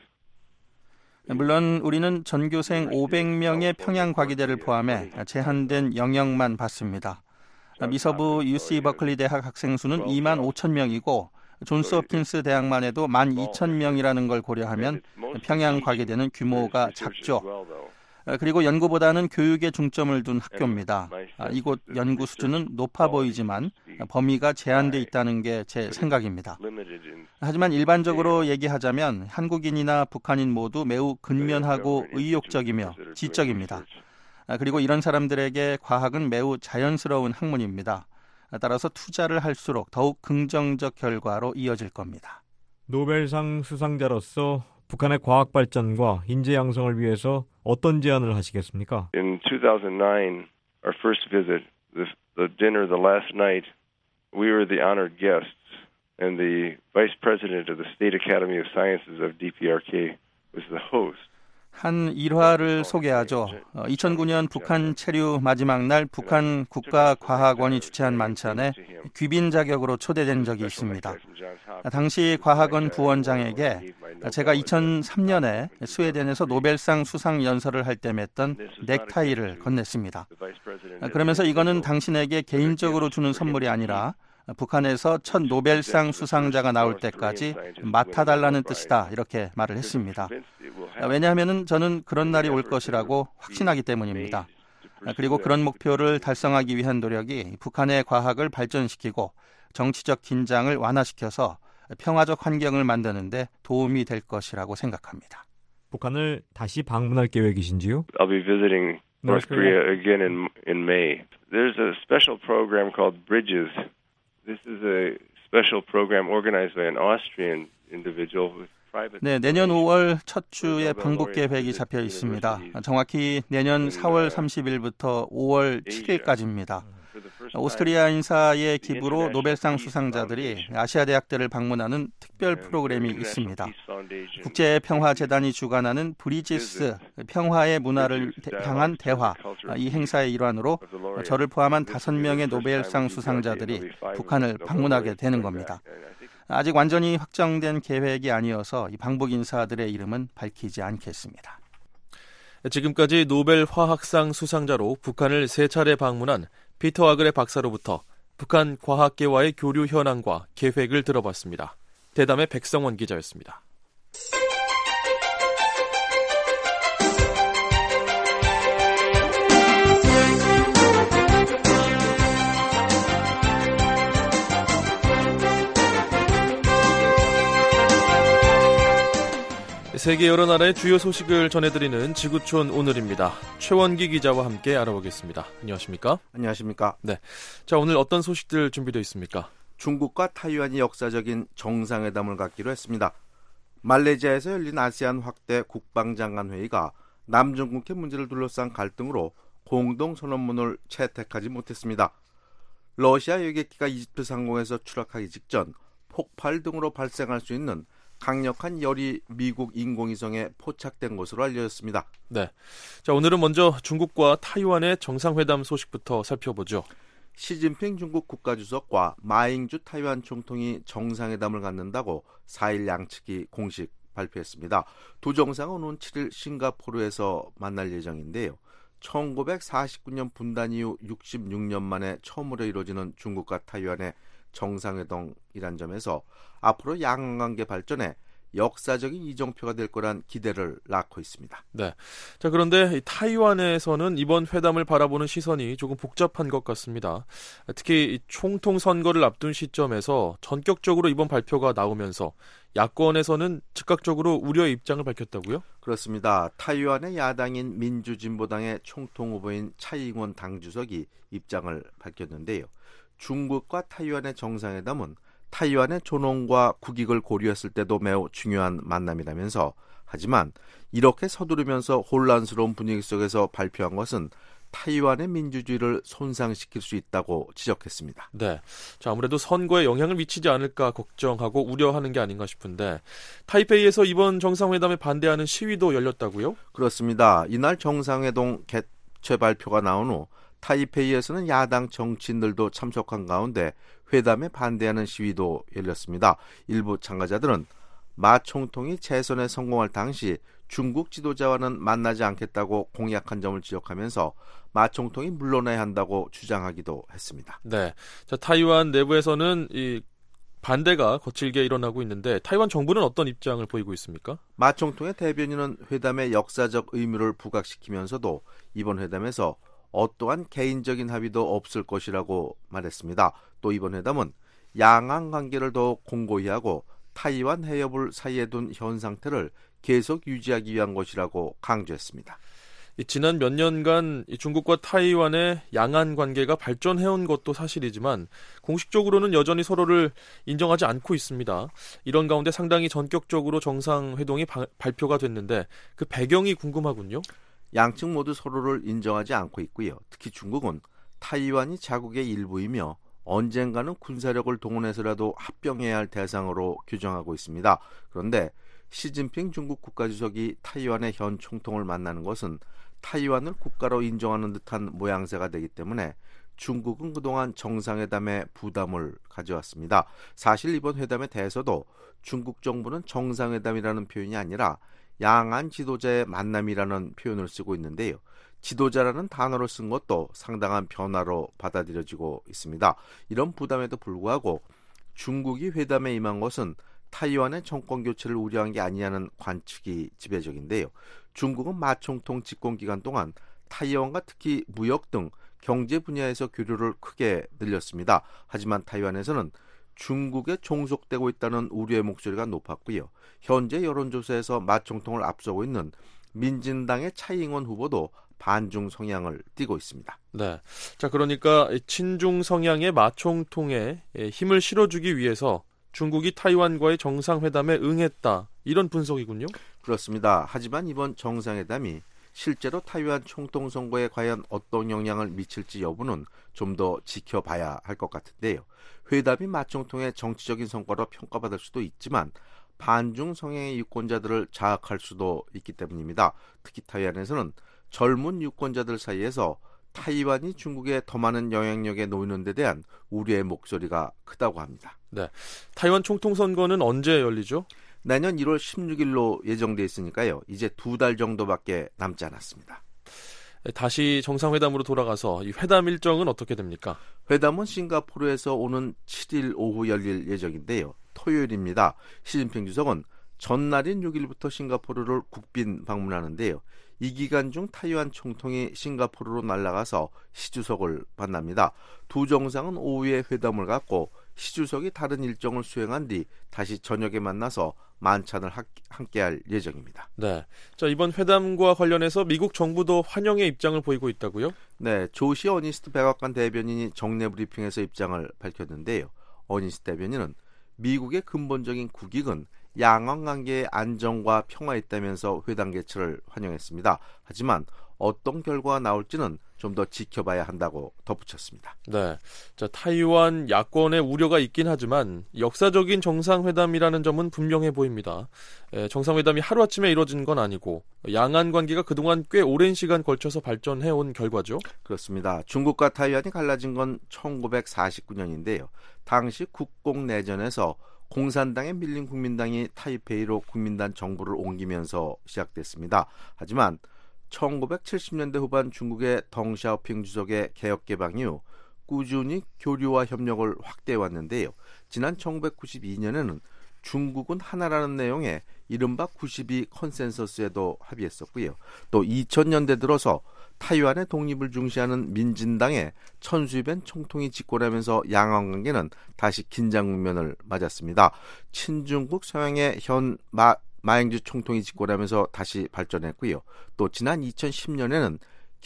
물론 우리는 전교생 500명의 평양과기대를 포함해 제한된 영역만 봤습니다. 미서부 UC 버클리 대학 학생 수는 2만 5천 명이고 존스 홉킨스 대학만 해도 1만 2천 명이라는 걸 고려하면 평양과기대는 규모가 작죠. 그리고 연구보다는 교육에 중점을 둔 학교입니다. 이곳 연구 수준은 높아 보이지만 범위가 제한돼 있다는 게 제 생각입니다. 하지만 일반적으로 얘기하자면 한국인이나 북한인 모두 매우 근면하고 의욕적이며 지적입니다. 그리고 이런 사람들에게 과학은 매우 자연스러운 학문입니다. 따라서 투자를 할수록 더욱 긍정적 결과로 이어질 겁니다. 노벨상 수상자로서 북한의 과학 발전과 인재 양성을 위해서 어떤 제안을 하시겠습니까? In 2009, our first visit, the dinner, the last night, we were the honored guests, and the vice president of the State Academy of Sciences of DPRK was the host. 한 일화를 소개하죠. 2009년 북한 체류 마지막 날 북한 국가과학원이 주최한 만찬에 귀빈 자격으로 초대된 적이 있습니다. 당시 과학원 부원장에게 제가 2003년에 스웨덴에서 노벨상 수상 연설을 할 때 맸던 넥타이를 건넸습니다. 그러면서 이거는 당신에게 개인적으로 주는 선물이 아니라 북한에서 첫 노벨상 수상자가 나올 때까지 맡아달라는 뜻이다 이렇게 말을 했습니다. 왜냐하면 저는 그런 날이 올 것이라고 확신하기 때문입니다. 그리고 그런 목표를 달성하기 위한 노력이 북한의 과학을 발전시키고 정치적 긴장을 완화시켜서 평화적 환경을 만드는 데 도움이 될 것이라고 생각합니다. 북한을 다시 방문할 계획이신지요? I'll be visiting North Korea again in May. There's a special program called Bridges. This is a special program organized by an Austrian individual with private. 네, 내년 5월 첫 주에 방북 계획이 잡혀 있습니다. 정확히 내년 4월 30일부터 5월 7일까지입니다. 오스트리아 인사의 기부로 노벨상 수상자들이 아시아 대학들을 방문하는 특별 프로그램이 있습니다. 국제평화재단이 주관하는 브리지스 평화의 문화를 향한 대화, 이 행사의 일환으로 저를 포함한 5명의 노벨상 수상자들이 북한을 방문하게 되는 겁니다. 아직 완전히 확정된 계획이 아니어서 이 방북 인사들의 이름은 밝히지 않겠습니다. 지금까지 노벨 화학상 수상자로 북한을 3차례 방문한 피터 아그레 박사로부터 북한 과학계와의 교류 현황과 계획을 들어봤습니다. 대담의 백성원 기자였습니다. 세계 여러 나라의 주요 소식을 전해드리는 지구촌 오늘입니다. 최원기 기자와 함께 알아보겠습니다. 안녕하십니까? 안녕하십니까? 네. 자, 오늘 어떤 소식들 준비되어 있습니까? 중국과 타이완이 역사적인 정상회담을 갖기로 했습니다. 말레이시아에서 열린 아세안 확대 국방장관 회의가 남중국해 문제를 둘러싼 갈등으로 공동 선언문을 채택하지 못했습니다. 러시아 여객기가 이집트 상공에서 추락하기 직전 폭발 등으로 발생할 수 있는 강력한 열이 미국 인공위성에 포착된 것으로 알려졌습니다. 네. 자, 오늘은 먼저 중국과 타이완의 정상회담 소식부터 살펴보죠. 시진핑 중국 국가주석과 마잉주 타이완 총통이 정상회담을 갖는다고 4일 양측이 공식 발표했습니다. 두 정상은 오는 7일 싱가포르에서 만날 예정인데요. 1949년 분단 이후 66년 만에 처음으로 이루어지는 중국과 타이완의 정상회담이란 점에서 앞으로 양안관계 발전에 역사적인 이정표가 될 거란 기대를 낳고 있습니다. 네. 자, 그런데 타이완에서는 이번 회담을 바라보는 시선이 조금 복잡한 것 같습니다. 특히 총통 선거를 앞둔 시점에서 전격적으로 이번 발표가 나오면서 야권에서는 즉각적으로 우려의 입장을 밝혔다고요? 그렇습니다. 타이완의 야당인 민주진보당의 총통 후보인 차이잉원 당주석이 입장을 밝혔는데요. 중국과 타이완의 정상회담은 타이완의 존엄과 국익을 고려했을 때도 매우 중요한 만남이라면서, 하지만 이렇게 서두르면서 혼란스러운 분위기 속에서 발표한 것은 타이완의 민주주의를 손상시킬 수 있다고 지적했습니다. 네, 자, 아무래도 선거에 영향을 미치지 않을까 걱정하고 우려하는 게 아닌가 싶은데, 타이페이에서 이번 정상회담에 반대하는 시위도 열렸다고요? 그렇습니다. 이날 정상회담 개최 발표가 나온 후 타이페이에서는 야당 정치인들도 참석한 가운데 회담에 반대하는 시위도 열렸습니다. 일부 참가자들은 마 총통이 재선에 성공할 당시 중국 지도자와는 만나지 않겠다고 공약한 점을 지적하면서 마 총통이 물러나야 한다고 주장하기도 했습니다. 네, 자, 타이완 내부에서는 이 반대가 거칠게 일어나고 있는데 타이완 정부는 어떤 입장을 보이고 있습니까? 마 총통의 대변인은 회담의 역사적 의미를 부각시키면서도 이번 회담에서 어떠한 개인적인 합의도 없을 것이라고 말했습니다. 또 이번 회담은 양안 관계를 더욱 공고히 하고 타이완 해협을 사이에 둔 현 상태를 계속 유지하기 위한 것이라고 강조했습니다. 지난 몇 년간 중국과 타이완의 양안 관계가 발전해온 것도 사실이지만 공식적으로는 여전히 서로를 인정하지 않고 있습니다. 이런 가운데 상당히 전격적으로 정상회동이 발표가 됐는데 그 배경이 궁금하군요. 양측 모두 서로를 인정하지 않고 있고요. 특히 중국은 타이완이 자국의 일부이며 언젠가는 군사력을 동원해서라도 합병해야 할 대상으로 규정하고 있습니다. 그런데 시진핑 중국 국가주석이 타이완의 현 총통을 만나는 것은 타이완을 국가로 인정하는 듯한 모양새가 되기 때문에 중국은 그동안 정상회담에 부담을 가져왔습니다. 사실 이번 회담에 대해서도 중국 정부는 정상회담이라는 표현이 아니라 양안 지도자의 만남이라는 표현을 쓰고 있는데요. 지도자라는 단어를 쓴 것도 상당한 변화로 받아들여지고 있습니다. 이런 부담에도 불구하고 중국이 회담에 임한 것은 타이완의 정권 교체를 우려한 게 아니냐는 관측이 지배적인데요. 중국은 마총통 집권 기간 동안 타이완과 특히 무역 등 경제 분야에서 교류를 크게 늘렸습니다. 하지만 타이완에서는 중국에 종속되고 있다는 우려의 목소리가 높았고요. 현재 여론조사에서 마총통을 앞서고 있는 민진당의 차이잉원 후보도 반중 성향을 띠고 있습니다. 네. 자, 그러니까 친중 성향의 마총통에 힘을 실어주기 위해서 중국이 타이완과의 정상회담에 응했다. 이런 분석이군요. 그렇습니다. 하지만 이번 정상회담이 실제로 타이완 총통 선거에 과연 어떤 영향을 미칠지 여부는 좀 더 지켜봐야 할 것 같은데요. 회담이 마총통의 정치적인 성과로 평가받을 수도 있지만 반중 성향의 유권자들을 자학할 수도 있기 때문입니다. 특히 타이완에서는 젊은 유권자들 사이에서 타이완이 중국에 더 많은 영향력에 놓이는 데 대한 우려의 목소리가 크다고 합니다. 네, 타이완 총통 선거는 언제 열리죠? 내년 1월 16일로 예정돼 있으니까요. 이제 2달 정도밖에 남지 않았습니다. 다시 정상회담으로 돌아가서 이 회담 일정은 어떻게 됩니까? 회담은 싱가포르에서 오는 7일 오후 열릴 예정인데요. 토요일입니다. 시진핑 주석은 전날인 6일부터 싱가포르를 국빈 방문하는데요. 이 기간 중 타이완 총통이 싱가포르로 날아가서 시 주석을 만납니다. 두 정상은 오후에 회담을 갖고 시 주석이 다른 일정을 수행한 뒤 다시 저녁에 만나서 만찬을 함께할 예정입니다. 네, 자, 이번 회담과 관련해서 미국 정부도 환영의 입장을 보이고 있다고요? 네, 조시 어니스트 백악관 대변인이 정례 브리핑에서 입장을 밝혔는데요. 어니스트 대변인은 미국의 근본적인 국익은 양안 관계의 안정과 평화에 있다면서 회담 개최를 환영했습니다. 하지만 어떤 결과가 나올지는 좀 더 지켜봐야 한다고 덧붙였습니다. 네, 자, 타이완 야권의 우려가 있긴 하지만 역사적인 정상회담이라는 점은 분명해 보입니다. 정상회담이 하루아침에 이루어진 건 아니고 양안 관계가 그동안 꽤 오랜 시간 걸쳐서 발전해온 결과죠. 그렇습니다. 중국과 타이완이 갈라진 건 1949년인데요. 당시 국공내전에서 공산당에 밀린 국민당이 타이페이로 국민당 정부를 옮기면서 시작됐습니다. 하지만 1970년대 후반 중국의 덩샤오핑 주석의 개혁 개방 이후 꾸준히 교류와 협력을 확대해 왔는데요. 지난 1992년에는 중국은 하나라는 내용의 이른바 92 컨센서스에도 합의했었고요. 또 2000년대 들어서 타이완의 독립을 중시하는 민진당의 천수이벤 총통이 집권하면서 양안 관계는 다시 긴장 국면을 맞았습니다. 친중국 서양의 현 마행주 총통이 집권하면서 다시 발전했고요. 또 지난 2010년에는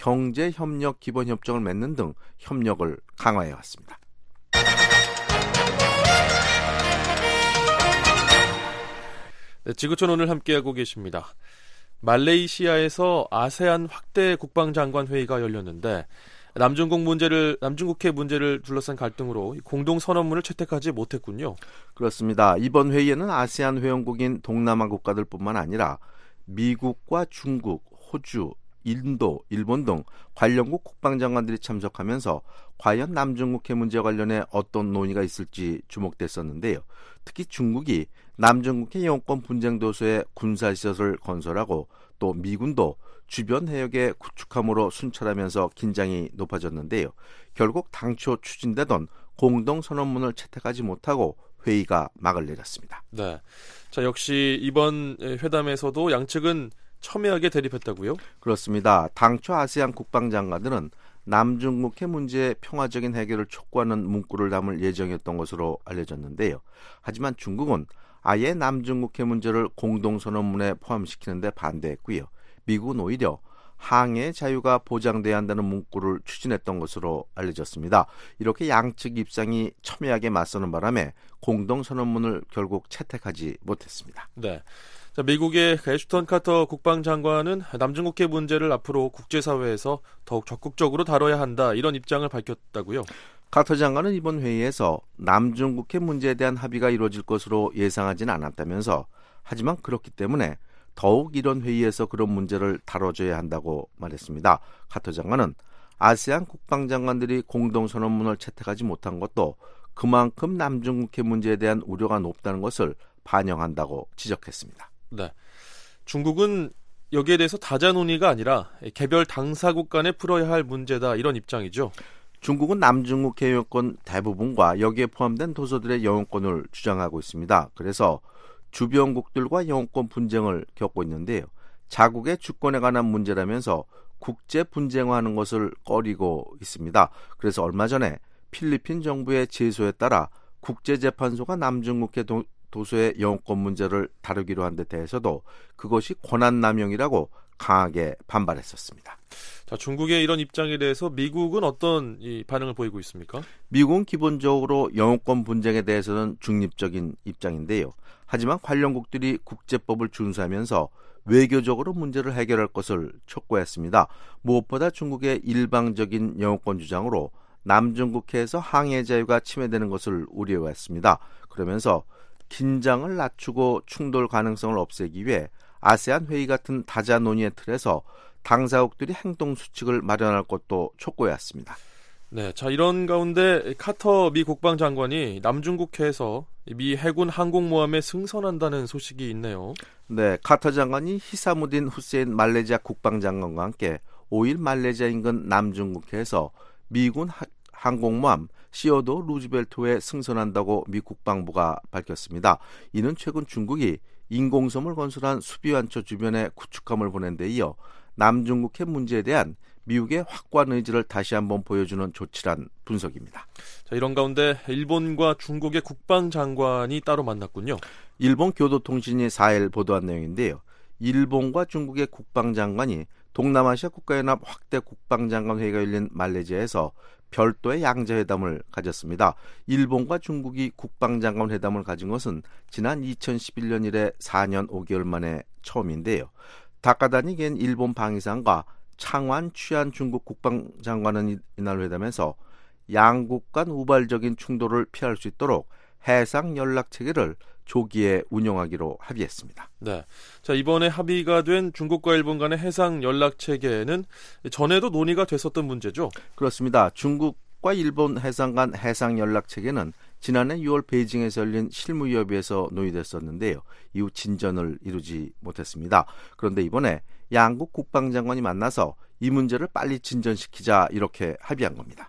경제협력 기본협정을 맺는 등 협력을 강화해왔습니다. 네, 지구촌 오늘 함께하고 계십니다. 말레이시아에서 아세안 확대 국방장관 회의가 열렸는데 남중국해 문제를 둘러싼 갈등으로 공동 선언문을 채택하지 못했군요. 그렇습니다. 이번 회의에는 아세안 회원국인 동남아 국가들뿐만 아니라 미국과 중국, 호주, 인도, 일본 등 관련국 국방장관들이 참석하면서 과연 남중국해 문제 관련해 어떤 논의가 있을지 주목됐었는데요. 특히 중국이 남중국해 영권 분쟁 도서에 군사시설을 건설하고 또 미군도 주변 해역에 구축함으로 순찰하면서 긴장이 높아졌는데요. 결국 당초 추진되던 공동선언문을 채택하지 못하고 회의가 막을 내렸습니다. 네, 자, 역시 이번 회담에서도 양측은 첨예하게 대립했다고요? 그렇습니다. 당초 아세안 국방장관들은 남중국해 문제의 평화적인 해결을 촉구하는 문구를 담을 예정이었던 것으로 알려졌는데요. 하지만 중국은 아예 남중국해 문제를 공동선언문에 포함시키는 데 반대했고요. 미국은 오히려 항해의 자유가 보장돼야 한다는 문구를 추진했던 것으로 알려졌습니다. 이렇게 양측 입장이 첨예하게 맞서는 바람에 공동선언문을 결국 채택하지 못했습니다. 네, 자, 미국의 애슈턴 카터 국방장관은 남중국해 문제를 앞으로 국제사회에서 더욱 적극적으로 다뤄야 한다, 이런 입장을 밝혔다고요? 카터 장관은 이번 회의에서 남중국해 문제에 대한 합의가 이루어질 것으로 예상하지는 않았다면서, 하지만 그렇기 때문에 더욱 이런 회의에서 그런 문제를 다뤄줘야 한다고 말했습니다. 카터 장관은 아세안 국방장관들이 공동선언문을 채택하지 못한 것도 그만큼 남중국해 문제에 대한 우려가 높다는 것을 반영한다고 지적했습니다. 네, 중국은 여기에 대해서 다자 논의가 아니라 개별 당사국 간에 풀어야 할 문제다 이런 입장이죠. 중국은 남중국 영유권 대부분과 여기에 포함된 도서들의 영유권을 주장하고 있습니다. 그래서 주변국들과 영유권 분쟁을 겪고 있는데요. 자국의 주권에 관한 문제라면서 국제 분쟁화하는 것을 꺼리고 있습니다. 그래서 얼마 전에 필리핀 정부의 제소에 따라 국제재판소가 남중국해 도서의 영유권 문제를 다루기로 한 데 대해서도 그것이 권한남용이라고 강하게 반발했었습니다. 자, 중국의 이런 입장에 대해서 미국은 어떤 반응을 보이고 있습니까? 미국은 기본적으로 영유권 분쟁에 대해서는 중립적인 입장인데요. 하지만 관련국들이 국제법을 준수하면서 외교적으로 문제를 해결할 것을 촉구했습니다. 무엇보다 중국의 일방적인 영유권 주장으로 남중국해에서 항해 자유가 침해되는 것을 우려했습니다. 그러면서 긴장을 낮추고 충돌 가능성을 없애기 위해 아세안 회의 같은 다자 논의의 틀에서 당사국들이 행동 수칙을 마련할 것도 촉구해왔습니다. 네, 자 이런 가운데 카터 미 국방장관이 남중국해에서 미 해군 항공모함에 승선한다는 소식이 있네요. 네, 카터 장관이 히사무딘 후세인 말레이시아 국방장관과 함께 5일 말레이시아 인근 남중국해에서 미군 항공모함 시어도 루즈벨트호에 승선한다고 미 국방부가 밝혔습니다. 이는 최근 중국이 인공섬을 건설한 수비완초 주변에 구축함을 보낸 데 이어 남중국해 문제에 대한 미국의 확고한 의지를 다시 한번 보여주는 조치란 분석입니다. 자, 이런 가운데 일본과 중국의 국방장관이 따로 만났군요. 일본 교도통신이 4일 보도한 내용인데요. 일본과 중국의 국방장관이 동남아시아 국가연합 확대 국방장관 회의가 열린 말레이시아에서 별도의 양자회담을 가졌습니다. 일본과 중국이 국방장관 회담을 가진 것은 지난 2011년 이래 4년 5개월 만에 처음인데요. 다카다니 겐 일본 방위상과 창완 취안 중국 국방장관은 이날 회담에서 양국 간 우발적인 충돌을 피할 수 있도록 해상 연락 체계를 조기에 운영하기로 합의했습니다. 네, 자 이번에 합의가 된 중국과 일본 간의 해상 연락 체계는 전에도 논의가 됐었던 문제죠? 그렇습니다. 중국과 일본 해상 간 해상 연락 체계는 지난해 6월 베이징에서 열린 실무협의에서 논의됐었는데요. 이후 진전을 이루지 못했습니다. 그런데 이번에 양국 국방장관이 만나서 이 문제를 빨리 진전시키자 이렇게 합의한 겁니다.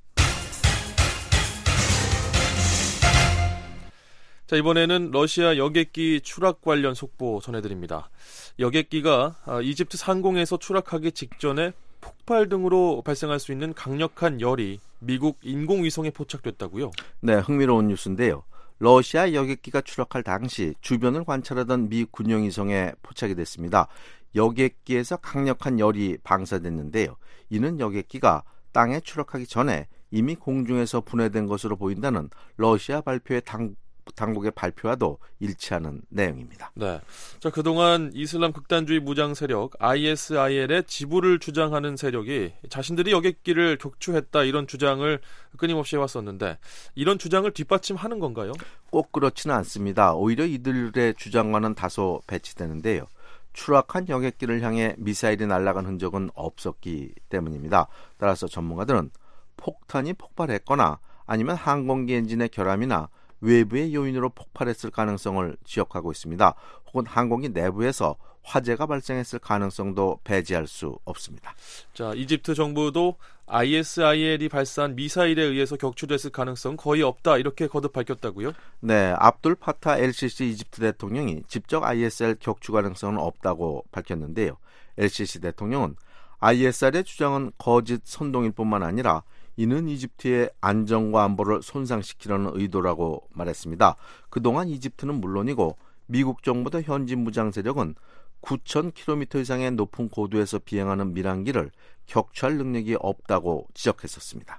자, 이번에는 러시아 여객기 추락 관련 속보 전해드립니다. 여객기가 이집트 상공에서 추락하기 직전에 폭발 등으로 발생할 수 있는 강력한 열이 미국 인공위성에 포착됐다고요? 네, 흥미로운 뉴스인데요. 러시아 여객기가 추락할 당시 주변을 관찰하던 미 군용위성에 포착이 됐습니다. 여객기에서 강력한 열이 방사됐는데요. 이는 여객기가 땅에 추락하기 전에 이미 공중에서 분해된 것으로 보인다는 러시아 발표의 당국의 발표와도 일치하는 내용입니다. 네, 자 그동안 이슬람 극단주의 무장 세력 ISIL의 지부를 주장하는 세력이 자신들이 여객기를 격추했다 이런 주장을 끊임없이 해왔었는데 이런 주장을 뒷받침하는 건가요? 꼭 그렇지는 않습니다. 오히려 이들의 주장과는 다소 배치되는데요. 추락한 여객기를 향해 미사일이 날아간 흔적은 없었기 때문입니다. 따라서 전문가들은 폭탄이 폭발했거나 아니면 항공기 엔진의 결함이나 외부의 요인으로 폭발했을 가능성을 지적하고 있습니다. 혹은 항공기 내부에서 화재가 발생했을 가능성도 배제할 수 없습니다. 자, 이집트 정부도 ISIL이 발사한 미사일에 의해서 격추됐을 가능성 거의 없다 이렇게 거듭 밝혔다고요? 네, 압둘 파타 LCC 이집트 대통령이 직접 ISIL 격추 가능성은 없다고 밝혔는데요. LCC 대통령은 ISIL의 주장은 거짓 선동일 뿐만 아니라 이는 이집트의 안정과 안보를 손상시키려는 의도라고 말했습니다. 그동안 이집트는 물론이고 미국 정부도 현지 무장 세력은 9,000km 이상의 높은 고도에서 비행하는 민항기를 격추할 능력이 없다고 지적했었습니다.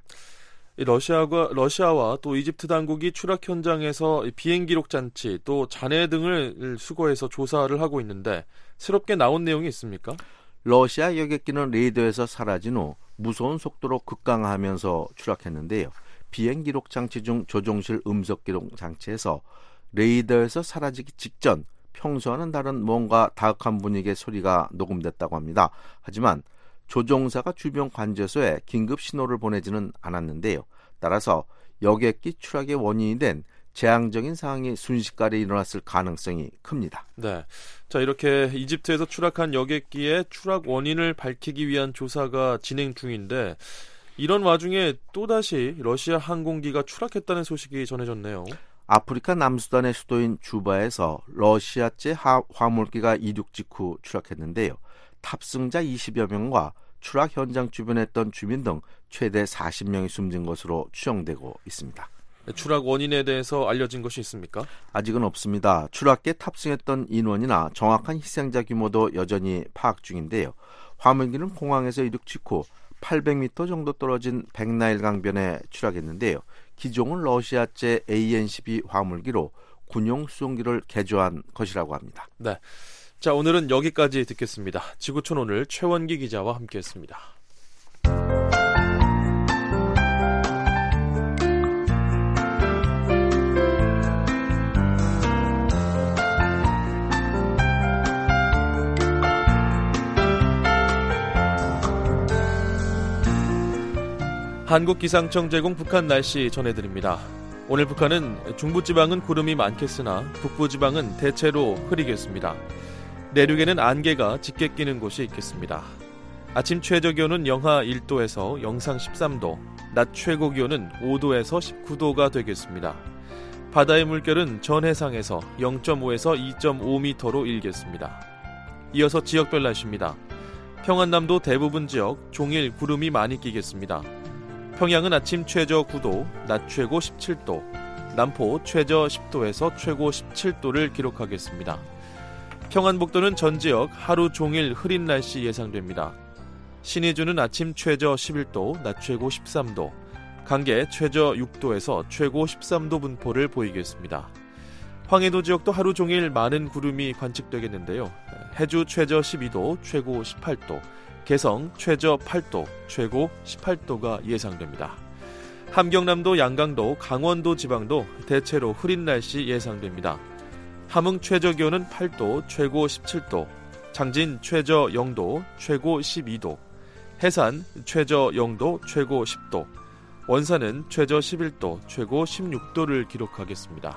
러시아와 또 이집트 당국이 추락 현장에서 비행 기록 장치 또 잔해 등을 수거해서 조사를 하고 있는데 새롭게 나온 내용이 있습니까? 러시아 여객기는 레이더에서 사라진 후 무서운 속도로 급강하면서 추락했는데요. 비행 기록 장치 중 조종실 음속 기록 장치에서 레이더에서 사라지기 직전 평소와는 다른 뭔가 다흑한 분위기의 소리가 녹음됐다고 합니다. 하지만 조종사가 주변 관제소에 긴급 신호를 보내지는 않았는데요. 따라서 여객기 추락의 원인이 된 재앙적인 상황이 순식간에 일어났을 가능성이 큽니다. 네. 자, 이렇게 이집트에서 추락한 여객기의 추락 원인을 밝히기 위한 조사가 진행 중인데 이런 와중에 또다시 러시아 항공기가 추락했다는 소식이 전해졌네요. 아프리카 남수단의 수도인 주바에서 러시아제 화물기가 이륙 직후 추락했는데요. 탑승자 20여 명과 추락 현장 주변에 있던 주민 등 최대 40명이 숨진 것으로 추정되고 있습니다. 추락 원인에 대해서 알려진 것이 있습니까? 아직은 없습니다. 추락기에 탑승했던 인원이나 정확한 희생자 규모도 여전히 파악 중인데요. 화물기는 공항에서 이륙 직후 800m 정도 떨어진 백나일 강변에 추락했는데요. 기종은 러시아제 AN-12 화물기로 군용 수송기를 개조한 것이라고 합니다. 네. 자, 오늘은 여기까지 듣겠습니다. 지구촌 오늘 최원기 기자와 함께했습니다. 한국기상청 제공 북한 날씨 전해드립니다. 오늘 북한은 중부지방은 구름이 많겠으나 북부지방은 대체로 흐리겠습니다. 내륙에는 안개가 짙게 끼는 곳이 있겠습니다. 아침 최저기온은 영하 1도에서 영상 13도, 낮 최고기온은 5도에서 19도가 되겠습니다. 바다의 물결은 전 해상에서 0.5에서 2.5m로 일겠습니다. 이어서 지역별 날씨입니다. 평안남도 대부분 지역 종일 구름이 많이 끼겠습니다. 평양은 아침 최저 9도, 낮 최고 17도, 남포 최저 10도에서 최고 17도를 기록하겠습니다. 평안북도는 전 지역 하루 종일 흐린 날씨 예상됩니다. 신의주는 아침 최저 11도, 낮 최고 13도, 강계 최저 6도에서 최고 13도 분포를 보이겠습니다. 황해도 지역도 하루 종일 많은 구름이 관측되겠는데요. 해주 최저 12도, 최고 18도, 개성 최저 8도, 최고 18도가 예상됩니다. 함경남도, 양강도, 강원도 지방도 대체로 흐린 날씨 예상됩니다. 함흥 최저 기온은 8도, 최고 17도, 장진 최저 0도, 최고 12도, 해산 최저 0도, 최고 10도, 원산은 최저 11도, 최고 16도를 기록하겠습니다.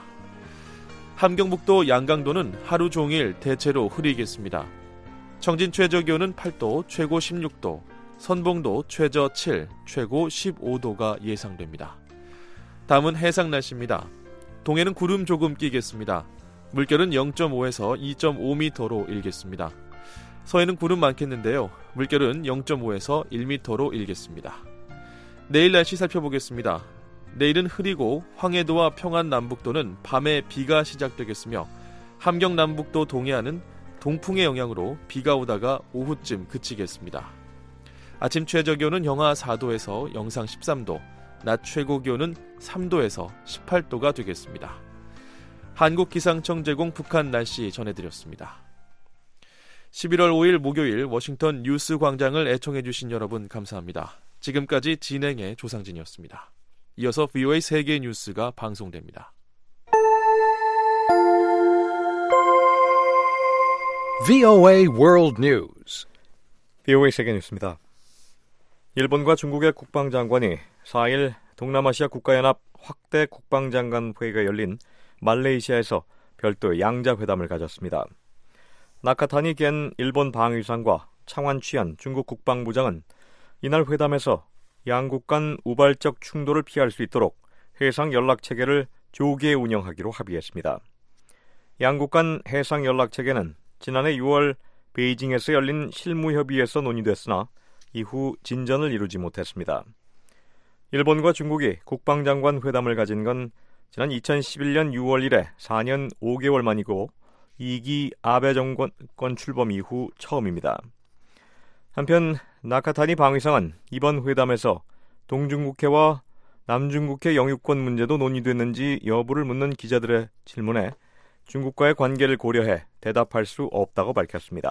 함경북도, 양강도는 하루 종일 대체로 흐리겠습니다. 청진 최저 기온은 8도, 최고 16도, 선봉도 최저 7, 최고 15도가 예상됩니다. 다음은 해상 날씨입니다. 동해는 구름 조금 끼겠습니다. 물결은 0.5에서 2.5m로 일겠습니다. 서해는 구름 많겠는데요. 물결은 0.5에서 1m로 일겠습니다. 내일 날씨 살펴보겠습니다. 내일은 흐리고 황해도와 평안 남북도는 밤에 비가 시작되겠으며 함경 남북도 동해안은 동풍의 영향으로 비가 오다가 오후쯤 그치겠습니다. 아침 최저기온은 영하 4도에서 영상 13도, 낮 최고기온은 3도에서 18도가 되겠습니다. 한국기상청 제공 북한 날씨 전해드렸습니다. 11월 5일 목요일 워싱턴 뉴스 광장을 애청해주신 여러분 감사합니다. 지금까지 진행의 조상진이었습니다. 이어서 VOA 세계 뉴스가 방송됩니다. VOA World News. VOA 세계 뉴스입니다. 일본과 중국의 국방장관이 4일 동남아시아 국가연합 확대 국방장관 회의가 열린 말레이시아에서 별도의 양자회담을 가졌습니다. 나카타니 겐 일본 방위상과 창완 취안 중국 국방부장은 이날 회담에서 양국 간 우발적 충돌을 피할 수 있도록 해상 연락 체계를 조기에 운영하기로 합의했습니다. 양국 간 해상 연락 체계는 지난해 6월 베이징에서 열린 실무협의에서 논의됐으나 이후 진전을 이루지 못했습니다. 일본과 중국이 국방장관 회담을 가진 건 지난 2011년 6월 이래 4년 5개월 만이고 2기 아베 정권 출범 이후 처음입니다. 한편 나카타니 방위상은 이번 회담에서 동중국해와 남중국해 영유권 문제도 논의됐는지 여부를 묻는 기자들의 질문에 중국과의 관계를 고려해 대답할 수 없다고 밝혔습니다.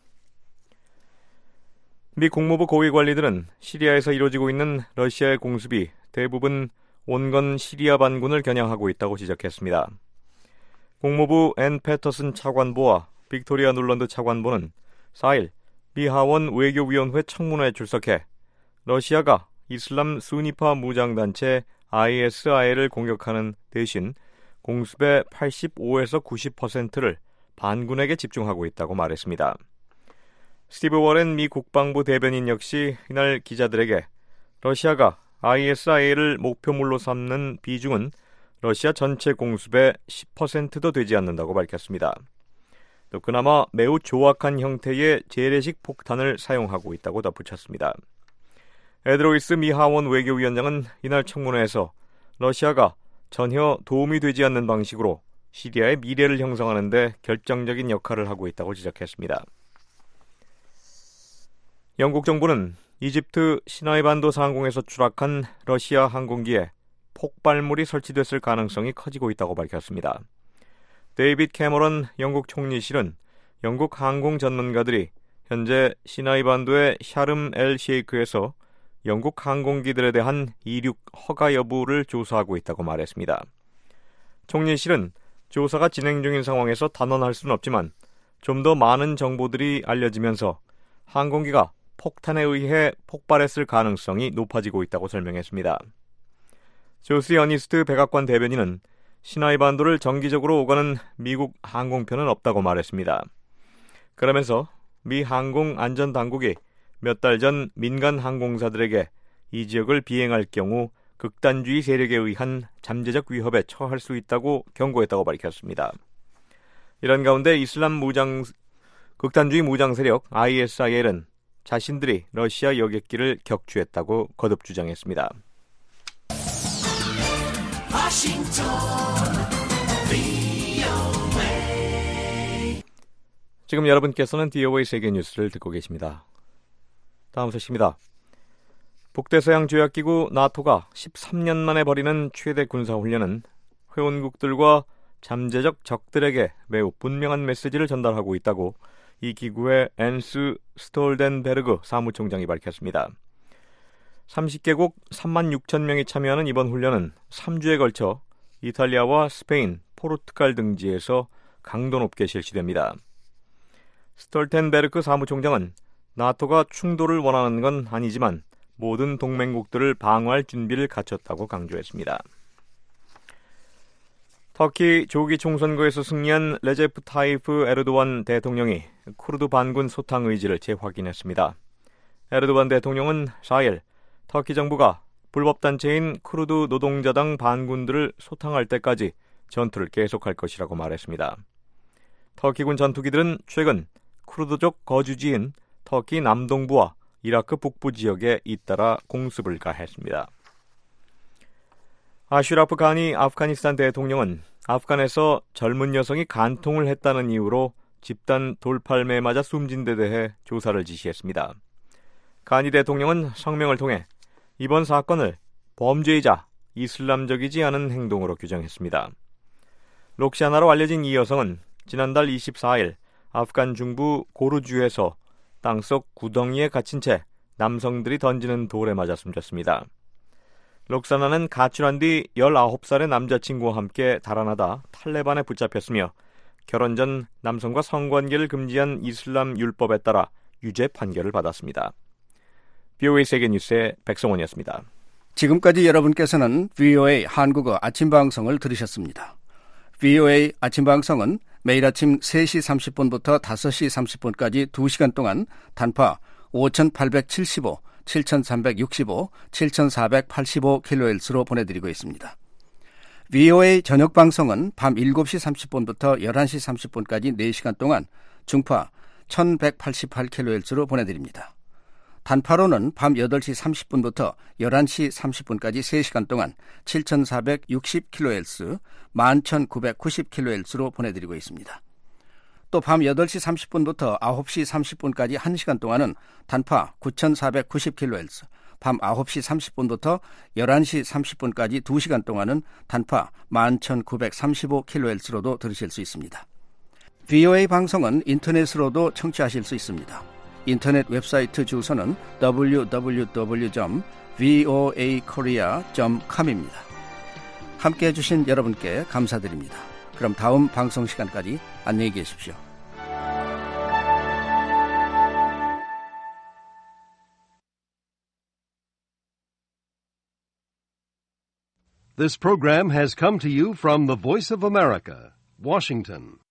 미 국무부 고위 관리들은 시리아에서 이루어지고 있는 러시아의 공습이 대부분 온건 시리아 반군을 겨냥하고 있다고 지적했습니다. 국무부 앤 패터슨 차관보와 빅토리아 눌런드 차관보는 4일 미 하원 외교위원회 청문회에 출석해 러시아가 이슬람 수니파 무장단체 ISI를 공격하는 대신 공습의 85에서 90%를 반군에게 집중하고 있다고 말했습니다. 스티브 워렌 미 국방부 대변인 역시 이날 기자들에게 러시아가 ISI를 목표물로 삼는 비중은 러시아 전체 공습의 10%도 되지 않는다고 밝혔습니다. 또 그나마 매우 조악한 형태의 재래식 폭탄을 사용하고 있다고 덧붙였습니다. 에드로이스 미 하원 외교위원장은 이날 청문회에서 러시아가 전혀 도움이 되지 않는 방식으로 시리아의 미래를 형성하는 데 결정적인 역할을 하고 있다고 지적했습니다. 영국 정부는 이집트 시나이 반도 상공에서 추락한 러시아 항공기에 폭발물이 설치됐을 가능성이 커지고 있다고 밝혔습니다. 데이빗 캐머런 영국 총리실은 영국 항공 전문가들이 현재 시나이 반도의 샤름 엘 셰이크에서 영국 항공기들에 대한 이륙 허가 여부를 조사하고 있다고 말했습니다. 총리실은 조사가 진행 중인 상황에서 단언할 수는 없지만 좀 더 많은 정보들이 알려지면서 항공기가 폭탄에 의해 폭발했을 가능성이 높아지고 있다고 설명했습니다. 조스 어니스트 백악관 대변인은 시나이 반도를 정기적으로 오가는 미국 항공편은 없다고 말했습니다. 그러면서 미 항공안전당국이 몇 달 전 민간 항공사들에게 이 지역을 비행할 경우 극단주의 세력에 의한 잠재적 위협에 처할 수 있다고 경고했다고 밝혔습니다. 이런 가운데 극단주의 무장 세력 ISIL은 자신들이 러시아 여객기를 격추했다고 거듭 주장했습니다. 지금 여러분께서는 DOA 세계 뉴스를 듣고 계십니다. 다음 소식입니다. 북대서양 조약기구 나토가 13년 만에 벌이는 최대 군사훈련은 회원국들과 잠재적 적들에게 매우 분명한 메시지를 전달하고 있다고 이 기구의 앤스 스톨덴베르그 사무총장이 밝혔습니다. 30개국 3만 6천 명이 참여하는 이번 훈련은 3주에 걸쳐 이탈리아와 스페인, 포르투갈 등지에서 강도 높게 실시됩니다. 스톨텐베르크 사무총장은 나토가 충돌을 원하는 건 아니지만 모든 동맹국들을 방어할 준비를 갖췄다고 강조했습니다. 터키 조기 총선거에서 승리한 레제프 타이프 에르도안 대통령이 쿠르드 반군 소탕 의지를 재확인했습니다. 에르도안 대통령은 4일 터키 정부가 불법단체인 쿠르드 노동자당 반군들을 소탕할 때까지 전투를 계속할 것이라고 말했습니다. 터키군 전투기들은 최근 쿠르드족 거주지인 터키 남동부와 이라크 북부 지역에 잇따라 공습을 가했습니다. 아슈라프 가니 아프가니스탄 대통령은 아프간에서 젊은 여성이 간통을 했다는 이유로 집단 돌팔매에 맞아 숨진 데 대해 조사를 지시했습니다. 가니 대통령은 성명을 통해 이번 사건을 범죄이자 이슬람적이지 않은 행동으로 규정했습니다. 록시아나로 알려진 이 여성은 지난달 24일 아프간 중부 고르주에서 땅속 구덩이에 갇힌 채 남성들이 던지는 돌에 맞아 숨졌습니다. 록사나는 가출한 뒤 19살의 남자친구와 함께 달아나다 탈레반에 붙잡혔으며 결혼 전 남성과 성관계를 금지한 이슬람 율법에 따라 유죄 판결을 받았습니다. VOA 세계뉴스의 백성원이었습니다. 지금까지 여러분께서는 VOA 한국어 아침방송을 들으셨습니다. VOA 아침방송은 매일 아침 3시 30분부터 5시 30분까지 2시간 동안 단파 5875, 7365, 7485kHz로 보내드리고 있습니다. VOA 저녁방송은 밤 7시 30분부터 11시 30분까지 4시간 동안 중파 1188kHz로 보내드립니다. 단파로는 밤 8시 30분부터 11시 30분까지 3시간 동안 7460kHz, 11990kHz로 보내드리고 있습니다. 또 밤 8시 30분부터 9시 30분까지 1시간 동안은 단파 9490kHz, 밤 9시 30분부터 11시 30분까지 2시간 동안은 단파 11935kHz로도 들으실 수 있습니다. VOA 방송은 인터넷으로도 청취하실 수 있습니다. 인터넷 웹사이트 주소는 www.voakorea.com입니다. 함께해 주신 여러분께 감사드립니다. 그럼 다음 방송 시간까지 안녕히 계십시오. This program has come to you from the Voice of America, Washington.